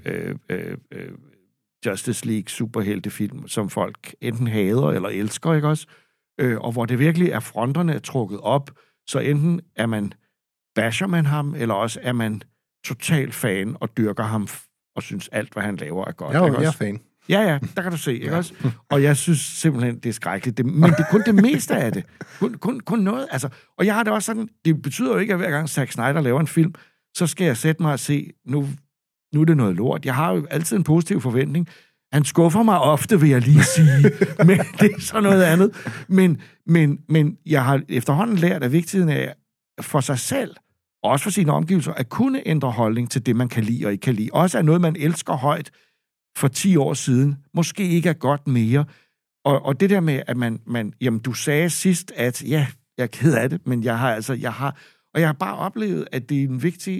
Justice League superheltefilm, som folk enten hader eller elsker, ikke også? Og hvor det virkelig er fronterne trukket op, så enten er man basher man ham, eller også er man total fan og dyrker ham og synes alt, hvad han laver er godt. Jeg er fan. Ja, der kan du se, ikke også? Og jeg synes simpelthen, det er skrækkeligt. Men det er kun det meste af det. Kun noget. Altså, og jeg har det også sådan, det betyder jo ikke, at hver gang Zack Snyder laver en film, så skal jeg sætte mig og se, nu er det noget lort. Jeg har jo altid en positiv forventning. Han skuffer mig ofte, vil jeg lige sige. Men det er så noget andet. Men jeg har efterhånden lært af vigtigheden af for sig selv, og også for sine omgivelser, at kunne ændre holdning til det, man kan lide og ikke kan lide. Også er noget, man elsker højt, for 10 år siden, måske ikke er godt mere. Og det der med, at man jamen, du sagde sidst, at ja, jeg er ked af det, men jeg har bare oplevet, at det er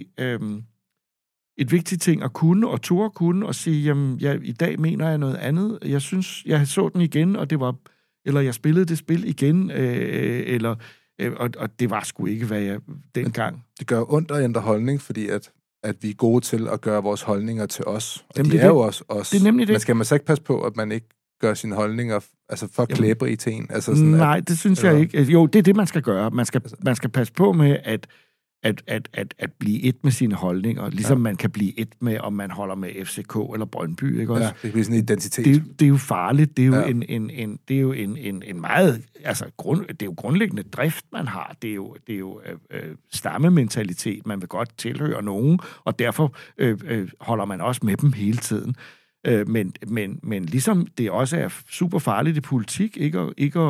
et vigtigt ting at kunne, og turde kunne, og sige, jamen, i dag mener jeg noget andet. Jeg synes, jeg så den igen, og det var, eller jeg spillede det spil igen, og det var sgu ikke, hvad jeg dengang. Det gør ondt at ændre holdning, fordi at vi er gode til at gøre vores holdninger til os. Og de er jo også os. Det er nemlig det. Men skal man så ikke passe på, at man ikke gør sine holdninger for klæbre i til en? Altså sådan, nej, det synes jeg ikke. Jo, det er det, man skal gøre. Man skal passe på med, at blive et med sine holdninger, ligesom man kan blive et med, om man holder med FCK eller Brøndby, ikke også? Ja, det er sådan en identitet. Det er jo farligt, det er jo en meget, altså det er jo grundlæggende drift, man har, det er jo stammementalitet, man vil godt tilhøre nogen, og derfor holder man også med dem hele tiden. Men ligesom det også er super farligt i politik, ikke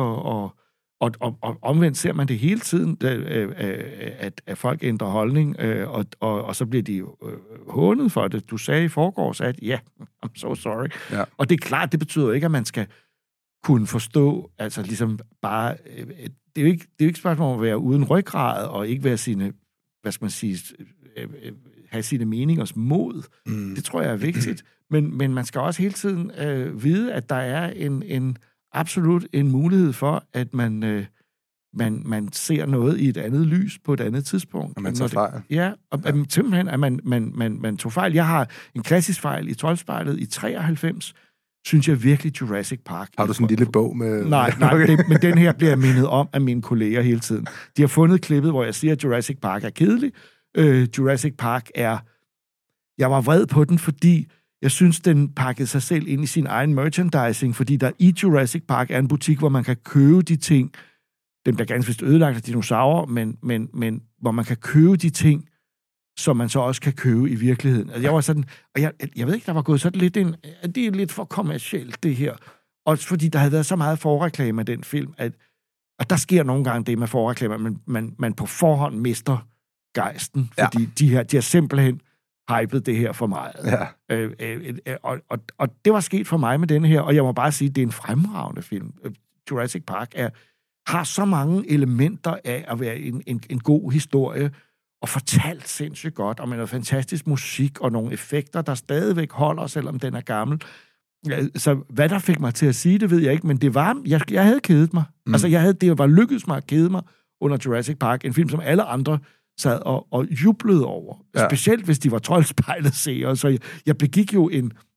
og omvendt ser man det hele tiden, at folk ændrer holdning, og så bliver de hånet for det. Du sagde i forgårs, at I'm so sorry. Ja. Og det er klart, det betyder ikke, at man skal kunne forstå, altså ligesom bare, det er jo ikke et spørgsmål om at være uden ryggrad, og ikke være sine, hvad skal man sige, have sine meningers mod. Det tror jeg er vigtigt. Men man skal også hele tiden vide, at der er absolut en mulighed for, at man ser noget i et andet lys på et andet tidspunkt. Og man tager fejl. Ja, og simpelthen, at man tog fejl. Jeg har en klassisk fejl i Troldspejlet i 93, synes jeg virkelig Jurassic Park. Har du sådan en lille bog med... Nej, men den her bliver mindet om af mine kolleger hele tiden. De har fundet klippet, hvor jeg siger, at Jurassic Park er kedelig. Jurassic Park er... Jeg var vred på den, fordi jeg synes, den pakkede sig selv ind i sin egen merchandising, fordi der i Jurassic Park er en butik, hvor man kan købe de ting, den bliver ganske vist ødelagt af dinosaurer, men hvor man kan købe de ting, som man så også kan købe i virkeligheden. Altså, jeg var sådan, og jeg ved ikke, der var gået sådan lidt ind, at det er lidt for kommercielt, det her. Også fordi der havde været så meget forreklame af den film, at der sker nogle gange det med forreklamer, man på forhånd mister gejsten, fordi de har simpelthen hypet det her for meget. Ja. Og det var sket for mig med denne her, og jeg må bare sige, at det er en fremragende film. Jurassic Park har så mange elementer af at være en god historie, og fortalt sindssygt godt, og med noget fantastisk musik, og nogle effekter, der stadigvæk holder, selvom den er gammel. Så hvad der fik mig til at sige, det ved jeg ikke, men det var, jeg havde kedet mig. Altså, det var lykkedes mig at kede mig under Jurassic Park, en film, som alle andre sad og jublede over. Ja. Specielt, hvis de var Troldspejlet seere. Så jeg begik jo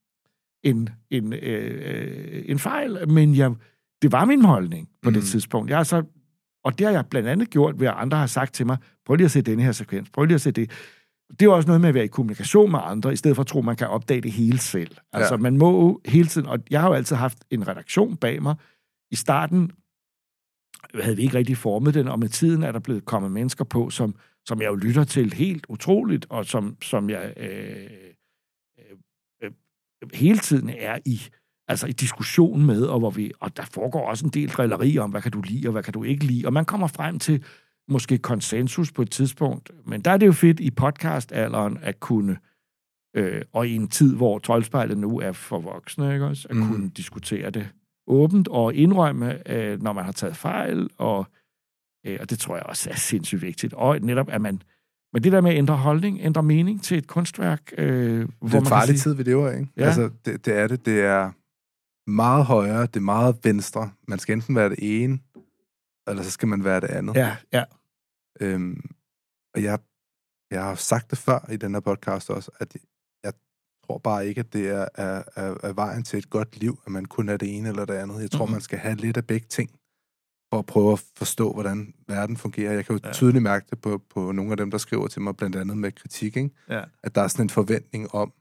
en fejl, men det var min holdning på det tidspunkt. Og det har jeg blandt andet gjort, ved at andre har sagt til mig, prøv lige at se denne her sekvens, prøv lige at se det. Det er også noget med at være i kommunikation med andre, i stedet for at tro, man kan opdage det hele selv. Altså, man må jo hele tiden, og jeg har jo altid haft en redaktion bag mig. I starten havde vi ikke rigtig formet den, og med tiden er der blevet kommet mennesker på, som jeg jo lytter til helt utroligt, og som jeg hele tiden er i diskussion med, og der foregår også en del drilleri om, hvad kan du lide, og hvad kan du ikke lide, og man kommer frem til måske konsensus på et tidspunkt, men der er det jo fedt i podcastalderen at kunne, og i en tid, hvor Troldspejlet nu er for voksne, ikke også, at kunne diskutere det åbent og indrømme, når man har taget fejl, og det tror jeg også er sindssygt vigtigt. Og netop, at men det der med at ændre holdning, ændre mening til et kunstværk, hvor det er en farlig tid, vi lever, ikke? Ja. Altså, det er det. Det er meget højere, det er meget venstre. Man skal enten være det ene, eller så skal man være det andet. Ja. Og jeg har sagt det før i den her podcast også, at jeg tror bare ikke, at det er vejen til et godt liv, at man kun er det ene eller det andet. Jeg tror, man skal have lidt af begge ting, for at prøve at forstå, hvordan verden fungerer. Jeg kan jo tydeligt mærke det på nogle af dem, der skriver til mig, blandt andet med kritik, ikke? Ja. At der er sådan en forventning om,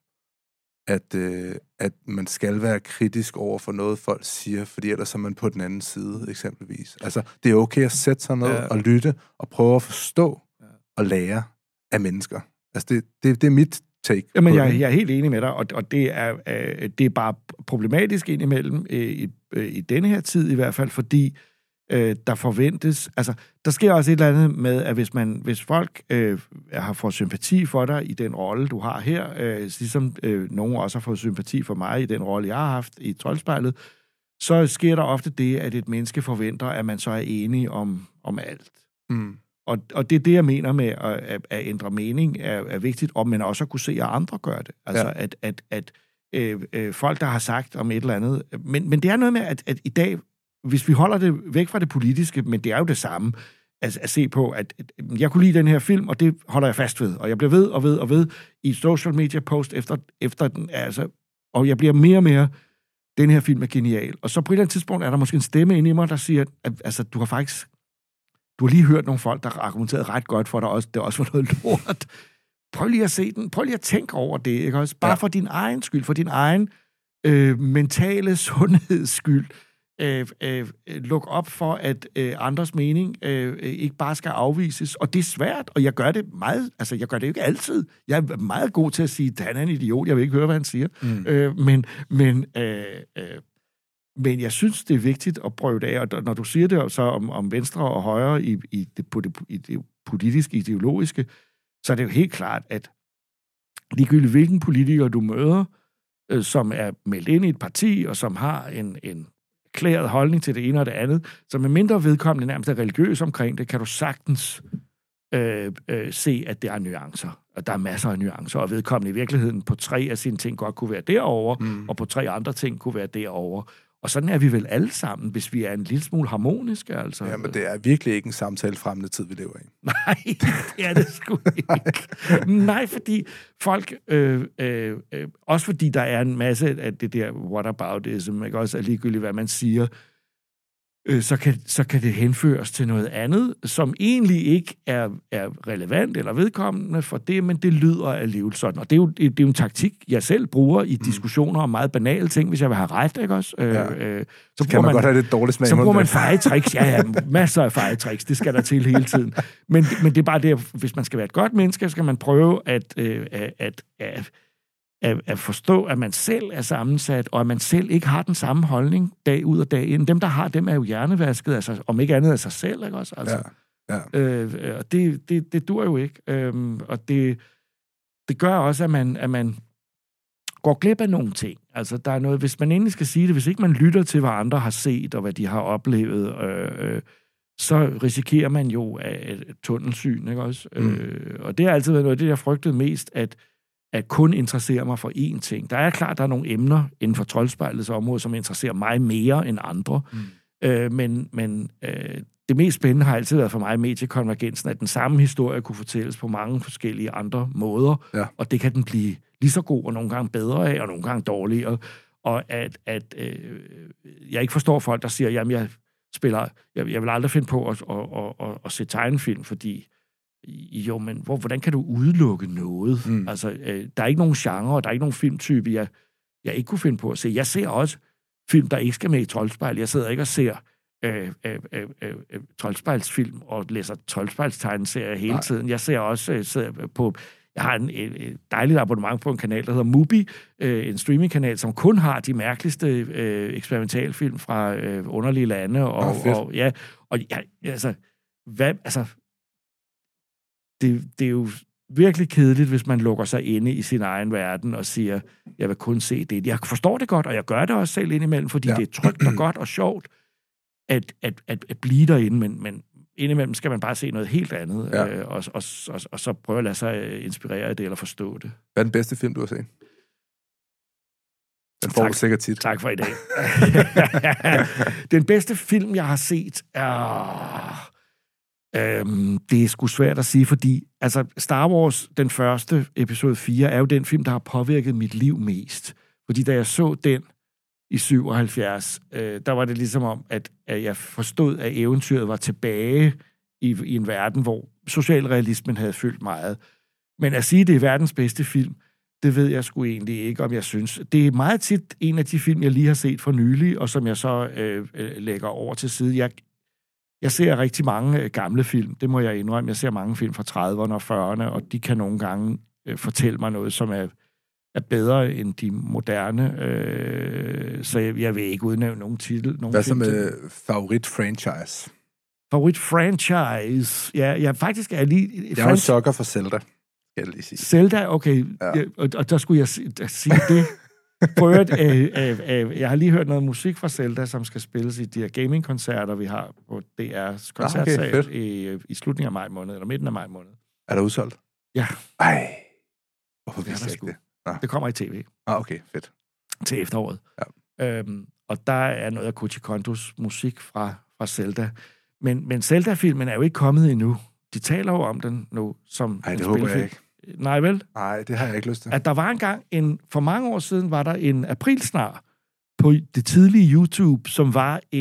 at man skal være kritisk over for noget, folk siger, fordi ellers er man på den anden side, eksempelvis. Altså, det er okay at sætte sig ned og lytte, og prøve at forstå og lære af mennesker. Altså, det er mit take. Jamen, jeg er helt enig med dig, og det er bare problematisk indimellem, i denne her tid i hvert fald, fordi der forventes... Altså, der sker også et eller andet med, at hvis folk har fået sympati for dig i den rolle, du har her, ligesom nogen også har fået sympati for mig i den rolle, jeg har haft i Troldspejlet, så sker der ofte det, at et menneske forventer, at man så er enig om alt. Og det er det, jeg mener med at ændre mening, er vigtigt, og men også at kunne se, at andre gør det. Altså, at folk, der har sagt om et eller andet... Men det er noget med, at i dag... Hvis vi holder det væk fra det politiske, men det er jo det samme, at se på, at jeg kunne lide den her film, og det holder jeg fast ved. Og jeg bliver ved i social media post efter den, altså, og jeg bliver mere og mere, den her film er genial. Og så på et eller andet tidspunkt er der måske en stemme inde i mig, der siger, at altså, du Du har lige hørt nogle folk, der argumenterede ret godt for dig også. Det også var noget lort. Prøv lige at se den. Prøv lige at tænke over det, ikke også? Bare for din egen skyld, for din egen mentale sundheds skyld. Luk op for, at andres mening ikke bare skal afvises. Og det er svært, og jeg gør det meget... Altså, jeg gør det jo ikke altid. Jeg er meget god til at sige, at han er en idiot. Jeg vil ikke høre, hvad han siger. Men jeg synes, det er vigtigt at prøve det af. Og når du siger det så om venstre og højre i det politiske, ideologiske, så er det jo helt klart, at ligegyldigt hvilken politiker du møder, som er meldt ind i et parti, og som har en klæret holdning til det ene og det andet, som er mindre vedkommende, nærmest er religiøs omkring det, kan du sagtens se, at der er nuancer. Og der er masser af nuancer, og vedkommende i virkeligheden på 3 af sine ting godt kunne være derovre, og på 3 andre ting kunne være derovre. Og sådan er vi vel alle sammen, hvis vi er en lille smule harmoniske, altså. Ja, men det er virkelig ikke en samtalefremmende tid, vi lever i. Nej, det er det sgu ikke. Nej, fordi folk... også fordi der er en masse af det der whataboutism, ikke også er ligegyldigt, hvad man siger, så kan det henføres til noget andet, som egentlig ikke er relevant eller vedkommende for det, men det lyder alligevel sådan. Og det er jo en taktik, jeg selv bruger i diskussioner om meget banale ting, hvis jeg vil have ret, ikke også? Så kan man godt have det dårligt smag. Så bruger man fejetricks. Ja, masser af fejetricks. Det skal der til hele tiden. Men det er bare det, hvis man skal være et godt menneske, skal man prøve at forstå, at man selv er sammensat, og at man selv ikke har den samme holdning dag ud og dag ind. Dem, der har dem, er jo hjernevasket, altså, om ikke andet af sig selv, ikke også? Altså, og det dur jo ikke. Og det gør også, at man går glip af nogle ting. Altså, der er noget, hvis man endelig skal sige det, hvis ikke man lytter til, hvad andre har set, og hvad de har oplevet, så risikerer man jo et tunnelsyn, ikke også? Og det har altid været noget af det, jeg frygtede mest, at kun interessere mig for én ting. Der er klart, der er nogle emner inden for Troldspejlets område, som interesserer mig mere end andre. Men det mest spændende har altid været for mig mediekonvergensen, at den samme historie kunne fortælles på mange forskellige andre måder, og det kan den blive lige så god, og nogle gange bedre af, og nogle gange dårligere. Og at jeg ikke forstår folk, der siger, jamen jeg vil aldrig finde på at se tegnefilm, fordi jo, men hvordan kan du udelukke noget? Altså, der er ikke nogen genre, og der er ikke nogen filmtype, jeg ikke kunne finde på at se. Jeg ser også film, der ikke skal med i Troldspejl. Jeg sidder ikke og ser Troldspejlsfilm og læser Troldspejlstegneserier hele tiden. Jeg ser også jeg har en dejligt abonnement på en kanal, der hedder Mubi, en streamingkanal, som kun har de mærkeligste eksperimentalfilm fra underlige lande. Det er jo virkelig kedeligt, hvis man lukker sig inde i sin egen verden og siger, jeg vil kun se det. Jeg forstår det godt, og jeg gør det også selv indimellem, fordi det er trygt og godt og sjovt at blive derinde, men indimellem skal man bare se noget helt andet, og så prøve at lade sig inspirere af det, eller forstå det. Hvad er den bedste film, du har set? Den får du sikkert tit. Tak for i dag. Den bedste film, jeg har set, er... det er sgu svært at sige, fordi altså Star Wars, den første, episode 4, er jo den film, der har påvirket mit liv mest. Fordi da jeg så den i 77, der var det ligesom om, at jeg forstod, at eventyret var tilbage i en verden, hvor socialrealismen havde fyldt meget. Men at sige, det er verdens bedste film, det ved jeg sgu egentlig ikke, om jeg synes. Det er meget tit en af de film, jeg lige har set for nylig, og som jeg så lægger over til side. Jeg ser rigtig mange gamle film, det må jeg indrømme. Jeg ser mange film fra 30'erne og 40'erne, og de kan nogle gange fortælle mig noget, som er bedre end de moderne. Så jeg vil ikke udnævne nogen titel. Hvad så med favorit-franchise? Favorit-franchise? Ja, jeg faktisk er lige... Jeg er jo sukker for Zelda, skal jeg lige sige. Zelda, okay. Ja. Og der skulle jeg sige det. Jeg har lige hørt noget musik fra Zelda, som skal spilles i de her gaming-koncerter, vi har på DR's koncertsal i slutningen af maj måned, eller midten af maj måned. Er der udsolgt? Ja. Ej. Hvorfor vidste jeg ikke det? Det kommer i tv. Okay, fedt. Til efteråret. Ja. Og der er noget af Koji Kondos musik fra Zelda. Men Zelda-filmen er jo ikke kommet endnu. De taler jo om den nu som det håber jeg ikke. Nej, vel? Nej, det har jeg ikke lyst til. At der var engang, for mange år siden, var der en aprilsnar på det tidlige YouTube, som var en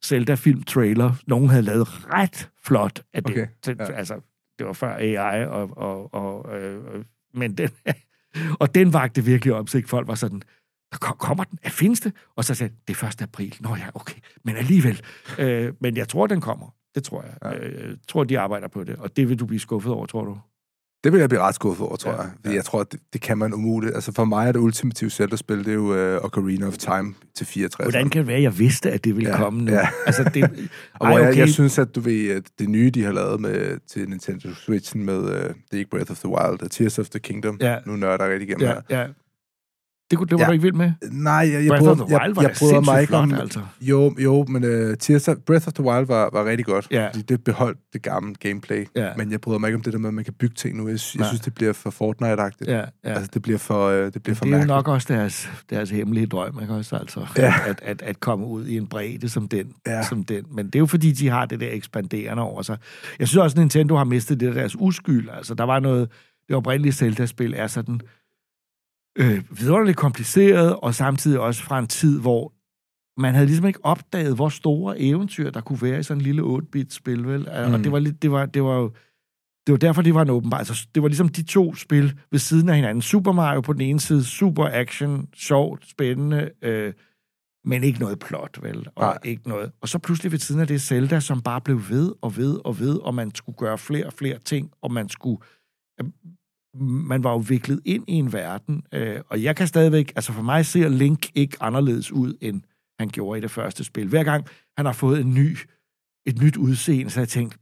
Zelda-film-trailer, nogen havde lavet ret flot af det. Okay, ja. Altså, det var før AI, men den... Og den vagte virkelig opsigt. Folk var sådan, kommer den? Findes det? Og så sagde det er 1. april. Nå ja, okay. Men alligevel. Men jeg tror, den kommer. Det tror jeg. Ja. Jeg tror, de arbejder på det. Og det vil du blive skuffet over, tror du? Det vil jeg blive ret skuffet over, tror jeg. Fordi jeg tror, det kan man umuligt. Altså for mig er det ultimative Zelda-spil, det er jo Ocarina of Time til 64. Hvordan kan det være, jeg vidste, at det ville komme nu? Ja. Altså, det... jeg synes, at du ved, det nye, de har lavet til Nintendo Switch'en med, det er ikke Breath of the Wild, Tears of the Kingdom. Ja. Nu nørder jeg rigtig igennem her. Ja. Det var du ikke vild med? Nej, jeg bryder mig ikke om... Altså. Jo, men Breath of the Wild var rigtig godt, fordi det beholdt det gamle gameplay. Ja. Men jeg bryder mig ikke om det der med, at man kan bygge ting nu. Jeg synes, det bliver for Fortnite-agtigt. Ja. Altså, det bliver for mærkeligt. Det er jo nok også deres hemmelige drøm, ikke også? Altså, at komme ud i en bredde som den. Men det er jo fordi, de har det der ekspanderende over sig. Jeg synes også, at Nintendo har mistet det deres uskyld. Altså, der var noget... Det oprindelige Zelda-spil er sådan... vidunderligt kompliceret, og samtidig også fra en tid, hvor man havde ligesom ikke opdaget, hvor store eventyr, der kunne være i sådan en lille 8-bit-spil, vel? Og det var derfor, det var en åbenbar. Altså, det var ligesom de to spil ved siden af hinanden. Super Mario på den ene side, super action, sjovt, spændende, men ikke noget plot, vel? Og ikke noget. Og så pludselig ved siden af det Zelda, som bare blev ved, og man skulle gøre flere og flere ting, og man var jo viklet ind i en verden, og jeg kan stadigvæk, altså for mig ser Link ikke anderledes ud, end han gjorde i det første spil. Hver gang han har fået et nyt udseende, så har jeg tænkt,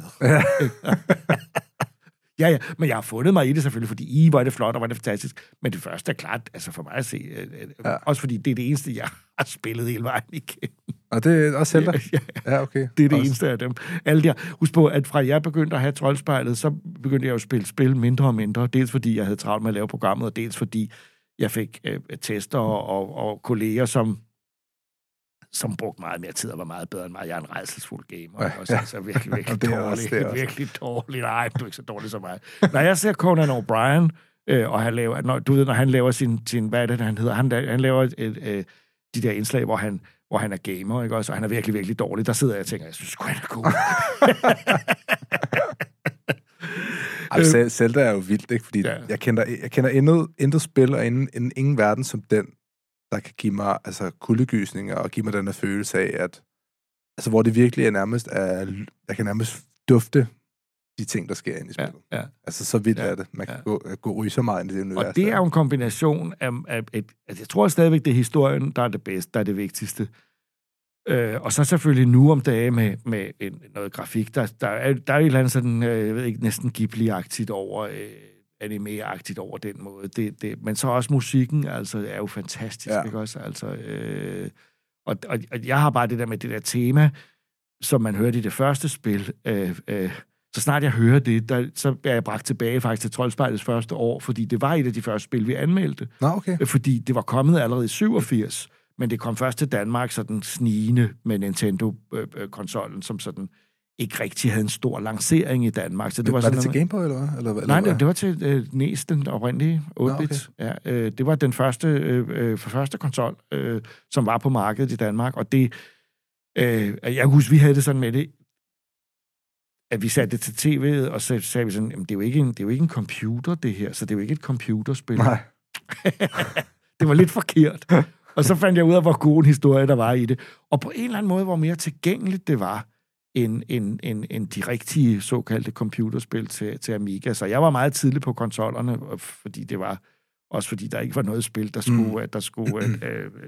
ja, men jeg har fundet mig i det selvfølgelig, fordi var det flot, og var det fantastisk, men det første er klart, altså for mig at se, også fordi det er det eneste, jeg har spillet hele vejen igen. Og det er også Zelda? Ja, okay. Det er det eneste af dem. Alle der. Husk på, at fra jeg begyndte at have Troldspejlet, så begyndte jeg jo at spille mindre og mindre. Dels fordi jeg havde travlt med at lave programmet, og dels fordi jeg fik tester og kolleger, som brugte meget mere tid og var meget bedre end mig. Jeg er en rædselsfuld gamer. Så virkelig dårlig. Virkelig dårlig. Nej, du er ikke så dårlig som mig. Når jeg ser Conan O'Brien, og han laver, når han laver sin hvad er det, han hedder? Han laver de der indslag, hvor han er gamer, ikke også? Og han er virkelig, virkelig dårlig. Der sidder jeg og tænker, jeg synes sgu, han er god. Zelda er jo vildt, ikke? Fordi jeg kender intet spil, og ingen verden som den, der kan give mig kuldegysninger, og give mig den her følelse af, at altså, hvor det virkelig er nærmest, jeg kan nærmest dufte de ting, der sker inde i spillet. Ja. Altså, så vildt er det. Man kan gå ryge så meget ind i det univers. Og det er jo en kombination af jeg tror stadigvæk, det er historien, der er det bedste, der er det vigtigste. Og så selvfølgelig nu om dage med noget grafik, der er et eller andet sådan, jeg ved ikke, næsten Ghibli-agtigt over, anime-agtigt over den måde. Men så også musikken, altså, er jo fantastisk, ikke også? Altså, og jeg har bare det der med det der tema, som man hørte i det første spil, så snart jeg hører det, så er jeg bragt tilbage faktisk til Troldspejlets første år, fordi det var et af de første spil, vi anmeldte. Nå, okay. Fordi det var kommet allerede i 87, men det kom først til Danmark sådan snigende med Nintendo-konsollen, som sådan ikke rigtig havde en stor lancering i Danmark. Så det var det til Game Boy, eller hvad? Nej, det var til NES, den oprindelige 8-bit. Okay. Ja, det var den første konsol, som var på markedet i Danmark, og det... jeg husker, vi havde det sådan med det, at vi satte det til tv'et, og så sagde vi sådan, jamen, det er jo ikke en computer, det her, så det er jo ikke et computerspil. Nej. Det var lidt forkert. Og så fandt jeg ud af, hvor god en historie der var i det. Og på en eller anden måde, hvor mere tilgængeligt det var, end de rigtige såkaldte computerspil til Amiga. Så jeg var meget tidlig på konsollerne, fordi det var også fordi der ikke var noget spil, der skulle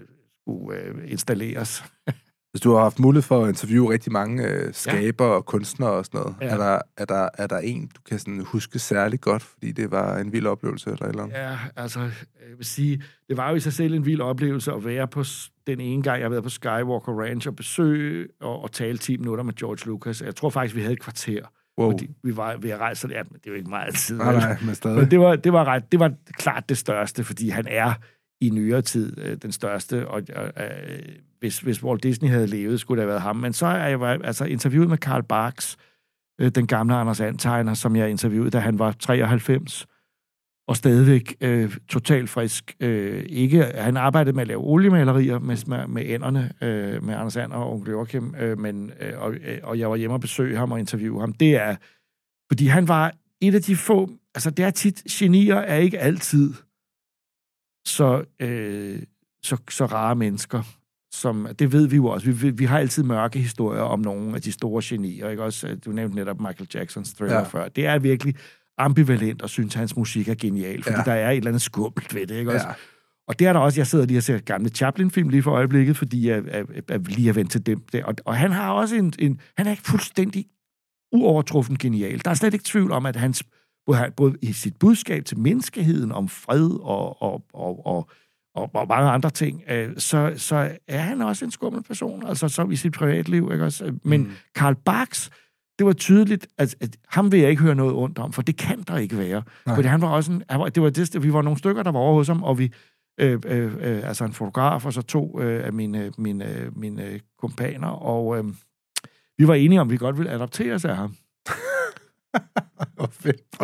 installeres. Hvis du har haft mulighed for at interviewe rigtig mange skabere og kunstnere og sådan noget, er der en, du kan sådan huske særlig godt, fordi det var en vild oplevelse eller et eller andet? Ja, altså, jeg vil sige, det var jo i sig selv en vild oplevelse at være på den ene gang, jeg har været på Skywalker Ranch og besøge og tale 10 minutter med George Lucas. Jeg tror faktisk, vi havde et kvarter. Wow. Fordi vi var ved at rejse, men det er jo ikke meget tid. Nej, men stadig. Men det var klart det største, fordi han er i nyere tid den største, og hvis Walt Disney havde levet, skulle det have været ham. Men så er jeg altså interviewet med Carl Barks, den gamle Anders And-tegner, som jeg interviewede, da han var 93. og stadigvæk totalt frisk. Han arbejdede med at lave oliemalerier med ænderne, med Anders Ander og onkel Joachim, og jeg var hjemme og besøge ham og interviewe ham. Det er, fordi han var et af de få, altså det er tit, genier er ikke altid så rare mennesker, som, det ved vi jo også. Vi har altid mørke historier om nogle af de store genier, ikke også? Du nævnte netop Michael Jacksons Thriller før. Det er virkelig ambivalent og synes, at hans musik er genial, fordi der er et eller andet skummelt ved det, ikke også? Og det er der også, jeg sidder lige og ser gamle Chaplin-film lige for øjeblikket, fordi jeg lige er vendt til dem. Og han har også han er ikke fuldstændig uovertruffen genial. Der er slet ikke tvivl om, at hans både i sit budskab til menneskeheden om fred og mange andre ting, så er han også en skummel person, altså så i sit privatliv, ikke også? Men Carl Barks, det var tydeligt, at ham vil jeg ikke høre noget ondt om, for det kan der ikke være. Fordi han var også vi var nogle stykker, der var over hos ham, og vi altså en fotograf, og så to af mine kumpaner, og vi var enige om, at vi godt ville adoptere sig af ham. Og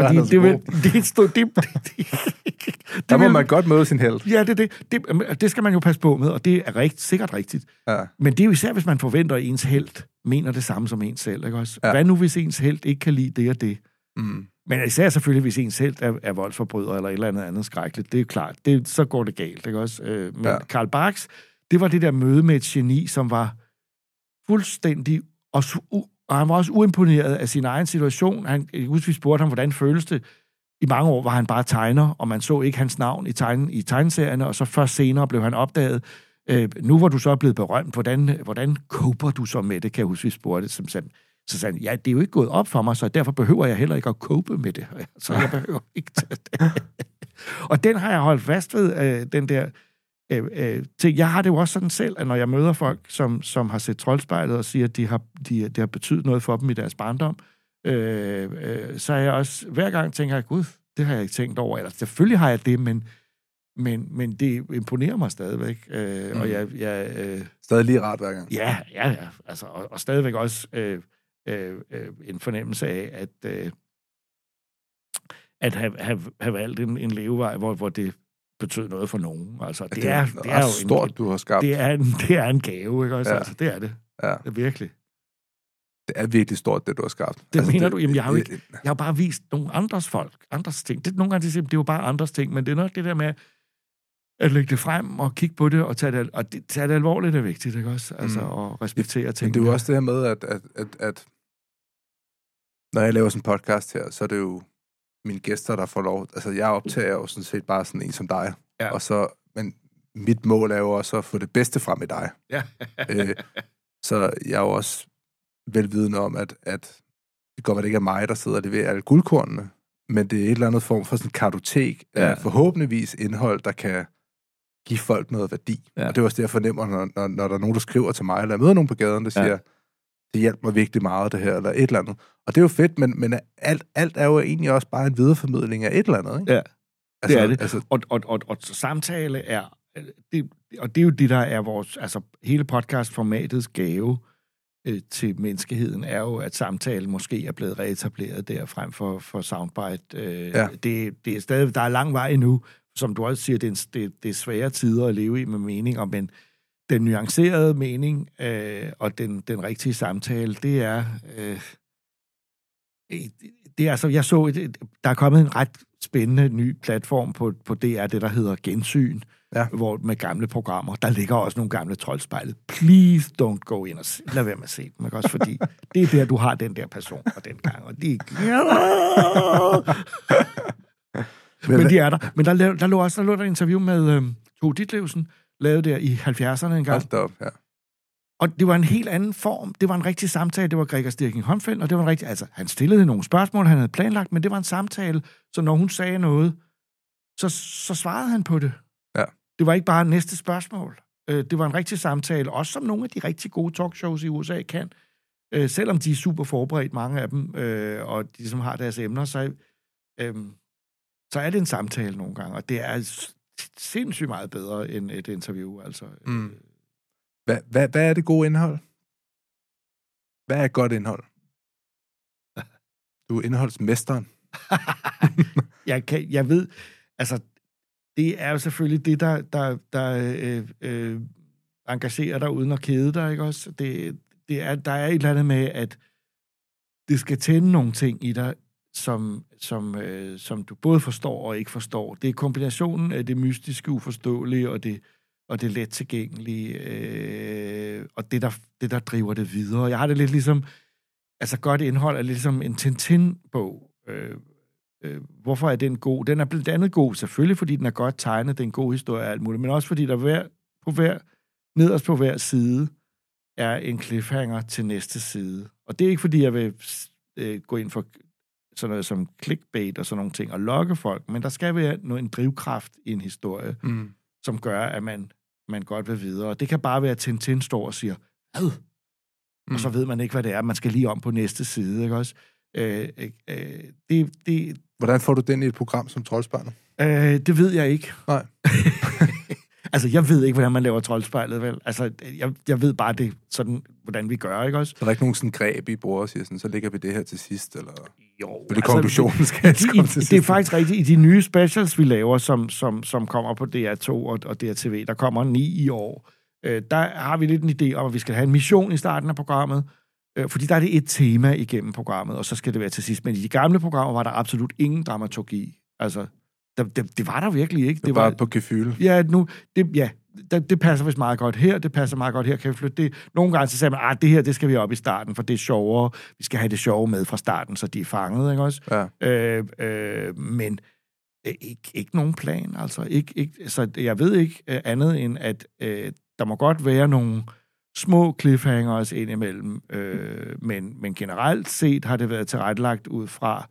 der må man godt møde sin helt. Ja, det skal man jo passe på med, og det er sikkert rigtigt. Ja. Men det er jo især, hvis man forventer, at ens helt mener det samme som ens selv, ikke også? Ja. Hvad nu, hvis ens helt ikke kan lide det og det? Mm. Men især selvfølgelig, hvis ens helt er voldsforbryder eller et eller andet skrækkeligt, det er jo klart, så går det galt, ikke også? Men Carl Barks, det var det der møde med et geni, som var fuldstændig og han var også uimponeret af sin egen situation. Vi spurgte ham, hvordan føles det. I mange år var han bare tegner, og man så ikke hans navn i tegneserierne, og så først senere blev han opdaget. Nu hvor du så er blevet berømt, hvordan coper du så med det, kan jeg huske, vi spurgte. Så sagde han, ja, det er jo ikke gået op for mig, så derfor behøver jeg heller ikke at cope med det. Så jeg behøver ikke det. Og den har jeg holdt fast ved, den der ting. Jeg har det jo også sådan selv, at når jeg møder folk, som har set Troldspejlet og siger, at det har betydet noget for dem i deres barndom, så er jeg også, hver gang tænker jeg, gud, det har jeg ikke tænkt over. Eller selvfølgelig har jeg det, men det imponerer mig stadigvæk. Og jeg stadig lige rart hver gang. Ja. Altså, og stadigvæk også en fornemmelse af, at have valgt en levevej, hvor det betød noget for nogen. Altså, det er jo stort, du har skabt. Det er en gave, ikke også? Ja. Altså, det er det. Ja. Det er virkelig. Det er virkelig stort, det du har skabt. Det altså, mener du? Jamen, jeg har bare vist nogle andres ting. Nogle gange siger, det er jo bare andres ting, men det er nok det der med at lægge det frem og kigge på det og tage det alvorligt er vigtigt, ikke også? Altså, og respektere ting. Det er jo også det her med, at når jeg laver sådan en podcast her, så er det jo mine gæster, der får lov. Altså, jeg optager jo sådan set bare sådan en som dig. Ja. Og så, men mit mål er jo også at få det bedste frem i dig. Ja. Så jeg er jo også velvidende om, at det går, at det ikke er mig, der sidder og leverer alle guldkornene, men det er et eller andet form for sådan en kartotek af forhåbentligvis indhold, der kan give folk noget værdi. Ja. Og det er også det, jeg fornemmer, når der er nogen, der skriver til mig, eller jeg møder nogen på gaden, der siger, det hjælper mig virkelig meget, det her, eller et eller andet. Og det er jo fedt, men alt er jo egentlig også bare en videreformidling af et eller andet, ikke? Ja, det er det. Altså, og samtale er, og det er jo det, der er vores, altså hele podcastformatets gave til menneskeheden, er jo, at samtalen måske er blevet reetableret der frem for soundbite. Det er stadig, der er lang vej endnu, som du også siger, det er svære tider at leve i med meninger, men den nuancerede mening og den rigtige samtale, det er altså, jeg så, der er kommet en ret spændende ny platform på DR, det der hedder Gensyn, hvor med gamle programmer, der ligger også nogle gamle Troldspejlet. Please don't go in og lad være med at se dem, ikke også? Fordi det er der, du har den der person fra den gang, og de men de er der. Men der lå der interview med Tove Ditlevsen, lavet der i 70'erne engang. Ja. Og det var en helt anden form. Det var en rigtig samtale. Det var Gregers Stirking Håndfeldt, og det var en rigtig... Altså, han stillede nogle spørgsmål, han havde planlagt, men det var en samtale, så når hun sagde noget, så svarede han på det. Ja. Det var ikke bare næste spørgsmål. Det var en rigtig samtale, også som nogle af de rigtig gode talkshows i USA kan. Selvom de er super forberedt, mange af dem, og de som har deres emner, så er det en samtale nogle gange, og det er sindssygt meget bedre end et interview, altså. Hvad er det gode indhold? Hvad er godt indhold? Du er indholdsmesteren. Jeg ved, altså, det er jo selvfølgelig det, der engagerer dig uden at kede dig, ikke også? Der er et eller andet med, at det skal tænde nogle ting i dig, som du både forstår og ikke forstår. Det er kombinationen af det mystiske, uforståelige og det let tilgængelige, og det, der driver det videre. Jeg har det lidt ligesom, altså godt indhold er lidt ligesom en Tintin-bog. Hvorfor er den god? Den er blandt andet god, selvfølgelig, fordi den er godt tegnet, det er en god historie og alt muligt, men også fordi der nederst på hver side er en cliffhanger til næste side. Og det er ikke, fordi jeg vil gå ind for sådan noget som clickbait og sådan nogle ting, og lokke folk, men der skal være en drivkraft i en historie, som gør, at man godt vil videre. Og det kan bare være, at Tintin står og siger, hvad? Og så ved man ikke, hvad det er. Man skal lige om på næste side, ikke også? Hvordan får du den i et program som Troldspejlet? Det ved jeg ikke. Nej. Altså, jeg ved ikke, hvordan man laver Troldspejlet, vel? Altså, jeg ved bare det sådan, hvordan vi gør, ikke også? Så der er ikke nogen sådan greb, I bruger og siger sådan, så lægger vi det her til sidst, eller? Jo. For det konklusionen skal komme til sidst. Det er faktisk rigtigt. I de nye specials, vi laver, som kommer på DR2 og DRTV, der kommer 9 i år, der har vi lidt en idé om, at vi skal have en mission i starten af programmet, fordi der er det et tema igennem programmet, og så skal det være til sidst. Men i de gamle programmer var der absolut ingen dramaturgi. Altså, det var der virkelig ikke. Det var på gefyl. Ja, det passer vist meget godt her, det passer meget godt her, kan vi flytte det. Nogle gange så sagde man, det her, det skal vi op i starten, for det er sjovere. Vi skal have det sjove med fra starten, så de er fanget, ikke også? Ja. Men ikke nogen plan, altså. Så jeg ved ikke andet end, at der må godt være nogle små cliffhangers indimellem, men generelt set har det været tilrettelagt ud fra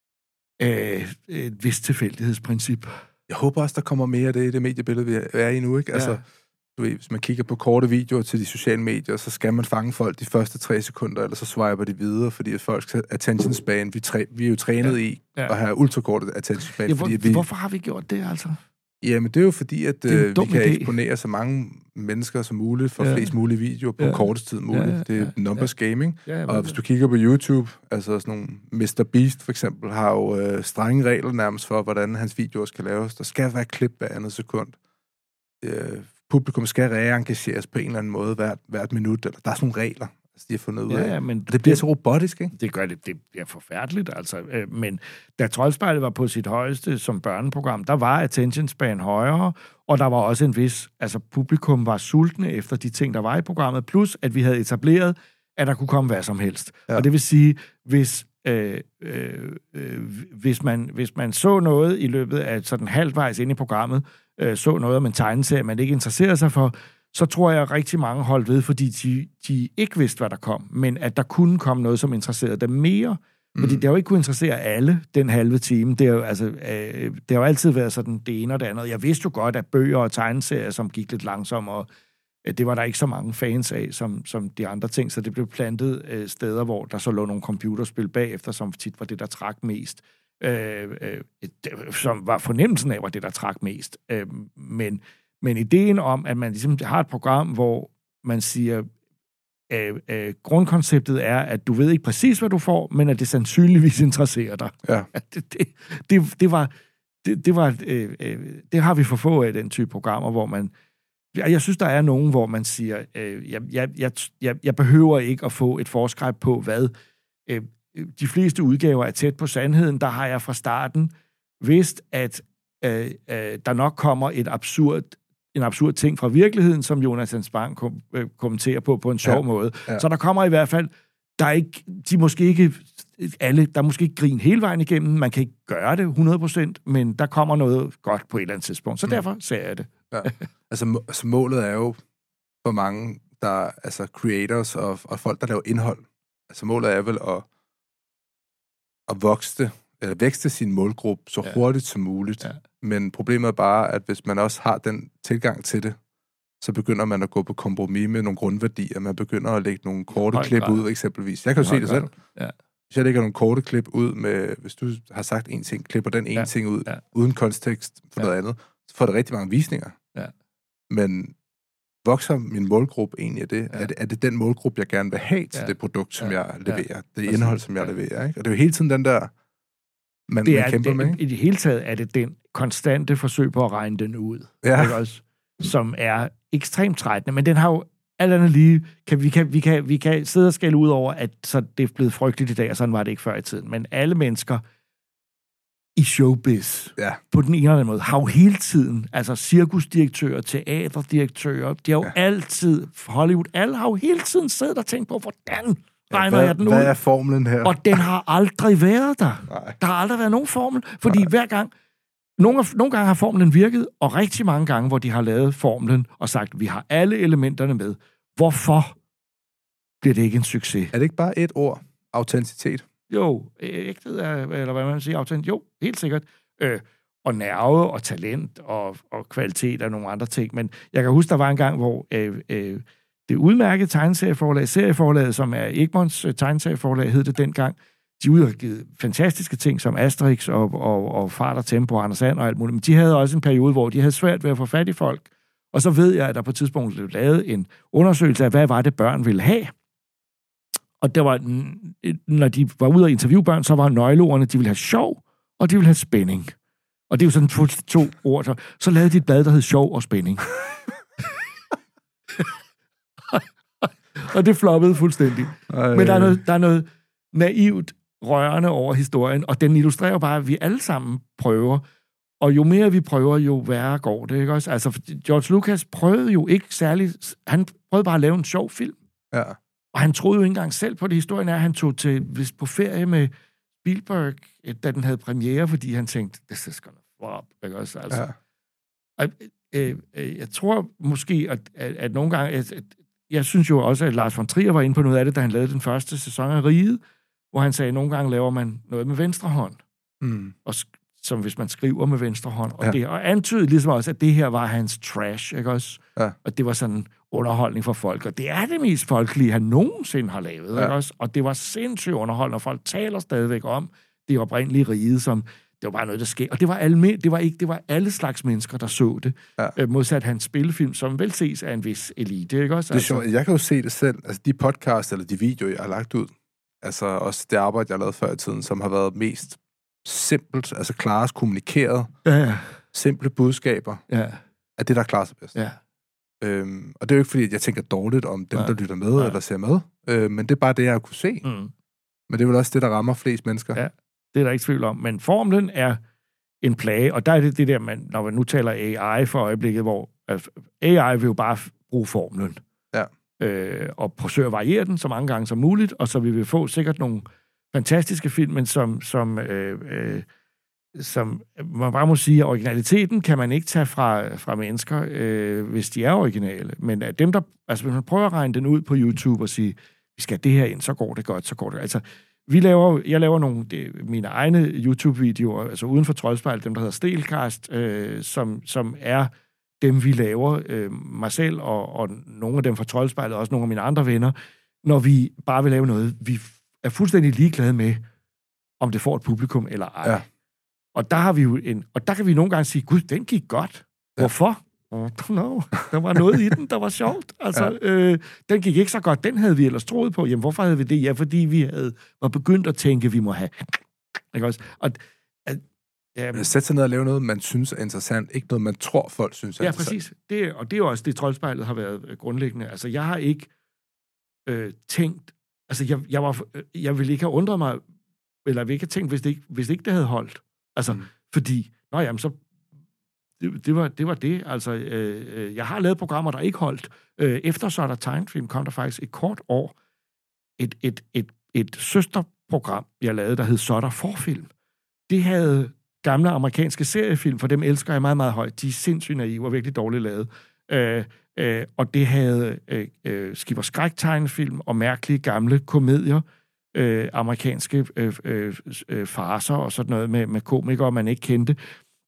et vist tilfældighedsprincip. Jeg håber også, der kommer mere af det i det mediebillede, vi er i nu, ikke? Altså, ja. Du ved, hvis man kigger på korte videoer til de sociale medier, så skal man fange folk de første 3 sekunder, eller så swiper de videre, fordi at folks attention span, vi er jo trænet i at have ultrakortet attention span. Ja, hvorfor har vi gjort det, altså? Jamen, det er jo fordi, at vi kan eksponere så mange mennesker som muligt for flest mulige videoer på kortest tid muligt. Det er numbers gaming. Og hvis du kigger på YouTube, altså sådan nogle Mr. Beast for eksempel, har jo strenge regler nærmest for, hvordan hans videoer skal laves. Der skal være klip hver andet sekund. Publikum skal reengageres på en eller anden måde hvert minut. Eller der er sådan nogle regler, de har fundet ud af. Men det bliver så robotisk, ikke? Det gør det. Det bliver forfærdeligt, altså. Men da Troldspejlet var på sit højeste som børneprogram, der var attention span højere, og der var også en vis... Altså, publikum var sultne efter de ting, der var i programmet, plus at vi havde etableret, at der kunne komme hvad som helst. Ja. Og det vil sige, hvis man så noget i løbet af sådan halvvejs inde i programmet, så noget om en tegneserie, man ikke interesserede sig for, så tror jeg, at rigtig mange holdt ved, fordi de ikke vidste, hvad der kom, men at der kunne komme noget, som interesserede dem mere. Fordi det har jo ikke kunne interessere alle den halve time. Det har jo altid været sådan det ene og det andet. Jeg vidste jo godt, at bøger og tegneserier, som gik lidt langsommere, det var der ikke så mange fans af, som de andre ting, så det blev plantet steder, hvor der så lå nogle computerspil bagefter, som tit var det, der trak mest. Som var fornemmelsen af, var det, der trak mest. Men ideen om, at man ligesom har et program, hvor man siger, grundkonceptet er, at du ved ikke præcis, hvad du får, men at det sandsynligvis interesserer dig. Ja. Det har vi for få af den type programmer, hvor man... Jeg synes, der er nogen, hvor man siger, jeg behøver ikke at få et forskræb på, hvad de fleste udgaver er tæt på sandheden. Der har jeg fra starten vidst, at der nok kommer en absurd ting fra virkeligheden, som Jonathan Spang kommenterer på en sjov måde. Ja. Så der kommer i hvert fald, der er måske ikke grin hele vejen igennem, man kan ikke gøre det 100%, men der kommer noget godt på et eller andet tidspunkt. Så derfor ser jeg det. Ja. Altså målet er jo for mange, der altså creators og folk, der laver indhold. Altså målet er vel at vækste sin målgruppe så hurtigt som muligt. Ja. Men problemet er bare, at hvis man også har den tilgang til det, så begynder man at gå på kompromis med nogle grundværdier. Man begynder at lægge nogle korte klip ud, eksempelvis. Jeg kan jo se det selv. Ja. Hvis jeg lægger nogle korte klip ud med, hvis du har sagt en ting, klipper den ene ting ud, uden kontekst for noget andet, så får det rigtig mange visninger. Ja. Men vokser min målgruppe egentlig af det? Ja. Er det den målgruppe, jeg gerne vil have til det produkt, som jeg leverer? Det indhold, som jeg leverer, ikke? Og det er jo hele tiden den der man kæmper med, ikke? I det hele taget er det den konstante forsøg på at regne den ud, ikke også? Som er ekstremt trættende, men den har jo alt andet lige, vi kan sidde og skælde ud over, at så det er blevet frygteligt i dag, og sådan var det ikke før i tiden. Men alle mennesker i showbiz, på den ene eller anden måde, har jo hele tiden, altså cirkusdirektører, teaterdirektører, de har jo altid, Hollywood, alle har jo hele tiden siddet og tænkt på, hvordan regner jeg den ud? Hvad er formlen her? Og den har aldrig været der. Nej. Der har aldrig været nogen formel, fordi hver gang, nogle gange har formlen virket, og rigtig mange gange, hvor de har lavet formlen og sagt, vi har alle elementerne med. Hvorfor bliver det ikke en succes? Er det ikke bare et ord? Autenticitet? Jo, ægthed er, eller hvad man siger, autent. Jo, helt sikkert. Og nerve og talent og kvalitet og nogle andre ting. Men jeg kan huske, der var en gang, hvor det udmærkede tegneserieforlag, serieforlaget, som er Egmonts tegneserieforlag, hed det dengang, de udgav fantastiske ting som Asterix og Fart og Tempo og Anders And og alt muligt. Men de havde også en periode, hvor de havde svært ved at få fat i folk. Og så ved jeg, at der på et tidspunkt blev lavet en undersøgelse af, hvad var det, børn ville have. Og der var, når de var ude og interviewe børn, så var nøgleordene, de ville have sjov, og de ville have spænding. Og det er jo sådan to ord. Så lavede de et blad, der hed Sjov og Spænding. Og det floppede fuldstændig. Men der er noget naivt rørende over historien, og den illustrerer bare, at vi alle sammen prøver. Og jo mere vi prøver, jo værre går det, ikke også? Altså, George Lucas prøvede jo ikke særligt... Han prøvede bare at lave en sjov film. Ja. Og han troede jo ikke engang selv på det. Historien er, at han tog på ferie med Spielberg, da den havde premiere, fordi han tænkte, this is gonna flop, ikke også? Altså, jeg tror måske, at nogle gange... Jeg synes jo også, at Lars von Trier var inde på noget af det, da han lavede den første sæson af Riget, hvor han sagde, at nogle gange laver man noget med venstre hånd. Og som hvis man skriver med venstre hånd. Og antydede ligesom også, at det her var hans trash, ikke også? Ja. Og det var sådan underholdning for folk. Og det er det mest folkelige, han nogensinde har lavet, ikke også? Og det var sindssygt underholdende, og folk taler stadigvæk om det oprindelige Rige, som det var bare noget, der skete. Og det var alle slags mennesker, der så det. Ja. Modsat hans spillefilm, som vel ses af en vis elite, ikke også? Det er sjovt. Jeg kan jo se det selv. Altså de podcasts eller de videoer, jeg har lagt ud, altså også det arbejde, jeg har lavet før i tiden, som har været mest simpelt, altså klarest kommunikeret, simple budskaber, er det, der klarer sig bedst. Ja. Og det er jo ikke, fordi jeg tænker dårligt om dem, der lytter med eller ser med, men det er bare det, jeg har kunne se. Men det er vel også det, der rammer flest mennesker. Ja, det er der ikke tvivl om. Men formlen er en plage, og der er det der, når man nu taler AI for øjeblikket, hvor AI vil jo bare bruge formlen. Ja. Og forsøge at variere den så mange gange som muligt, og så vil vi få sikkert nogle fantastiske film, men som man bare må sige, at originaliteten kan man ikke tage fra mennesker, hvis de er originale. Men dem, der, altså hvis man prøver at regne den ud på YouTube og sige, vi skal det her ind, så går det godt, så går det. Altså, jeg laver mine egne YouTube-videoer, altså uden for Troldspejl, dem der hedder Stelcast, som er dem, vi laver, mig selv og nogle af dem fra Troldspejlet, også nogle af mine andre venner, når vi bare vil lave noget, vi er fuldstændig ligeglade med, om det får et publikum eller ej. Ja. Og der har vi jo og der kan vi nogle gange sige, gud, den gik godt. Hvorfor? Der var noget i den, der var sjovt. Altså, den gik ikke så godt. Den havde vi ellers troet på. Jamen, hvorfor havde vi det? Ja, fordi vi var begyndt at tænke, vi må have. Ikke også? Sæt sig ned og lave noget, man synes er interessant. Ikke noget, man tror, folk synes er interessant. Ja, præcis. Og det er jo også det, Troldspejlet har været grundlæggende. Altså, jeg har ikke tænkt... Altså, jeg ville ikke have undret mig, eller jeg ville ikke have tænkt, hvis ikke det havde holdt. Altså, fordi... så... Det var det. Altså, jeg har lavet programmer, der ikke holdt. Efter så er der tegnefilm, kom der faktisk et kort år et søsterprogram, jeg lavede, der hed Så er der forfilm. Det havde gamle amerikanske seriefilm, for dem elsker jeg meget, meget højt. De er sindssygt naive og virkelig dårligt lavet. Og det havde skib- og skræk-tegnefilm og mærkelige gamle komedier, amerikanske farser og sådan noget med komikere, man ikke kendte.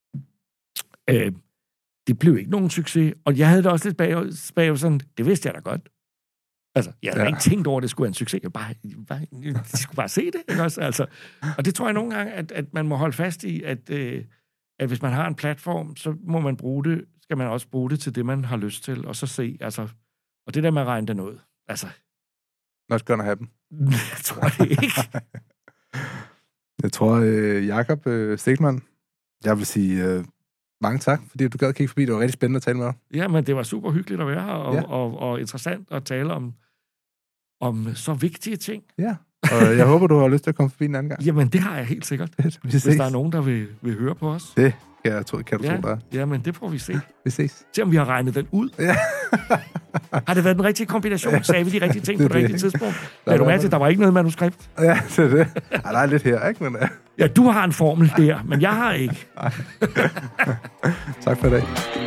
Det blev ikke nogen succes, og jeg havde det også lidt bag sådan, det vidste jeg da godt. Altså, jeg havde ikke tænkt over, at det skulle være en succes. De skulle bare se det, ikke også? Altså, og det tror jeg nogle gange, at man må holde fast i, at hvis man har en platform, så må man bruge det, skal man også bruge det til det, man har lyst til, og så se, altså, og det der med at regne den ud, altså. Not gonna happen. Jeg tror det ikke. Jeg tror, Jakob Stegmann, jeg vil sige mange tak, fordi du gad kigge forbi. Det var rigtig spændende at tale med dig. Ja, men det var super hyggeligt at være her, og interessant at tale om så vigtige ting. Ja, og jeg håber, du har lyst til at komme forbi en anden gang. Jamen, det har jeg helt sikkert. Hvis der er nogen, der vil høre på os. Det kan du tro, der er. Jamen, det får vi se. Vi ses. Se, om vi har regnet den ud. Ja. Har det været den rigtige kombination? Sagde vi de rigtige ting på det rigtige tidspunkt? Lad du mærke til, der var ikke noget manuskript? Ja, det er det. Ja, der er lidt her, ikke? Men, Ja, du har en formel der, men jeg har ikke. Tak for i dag.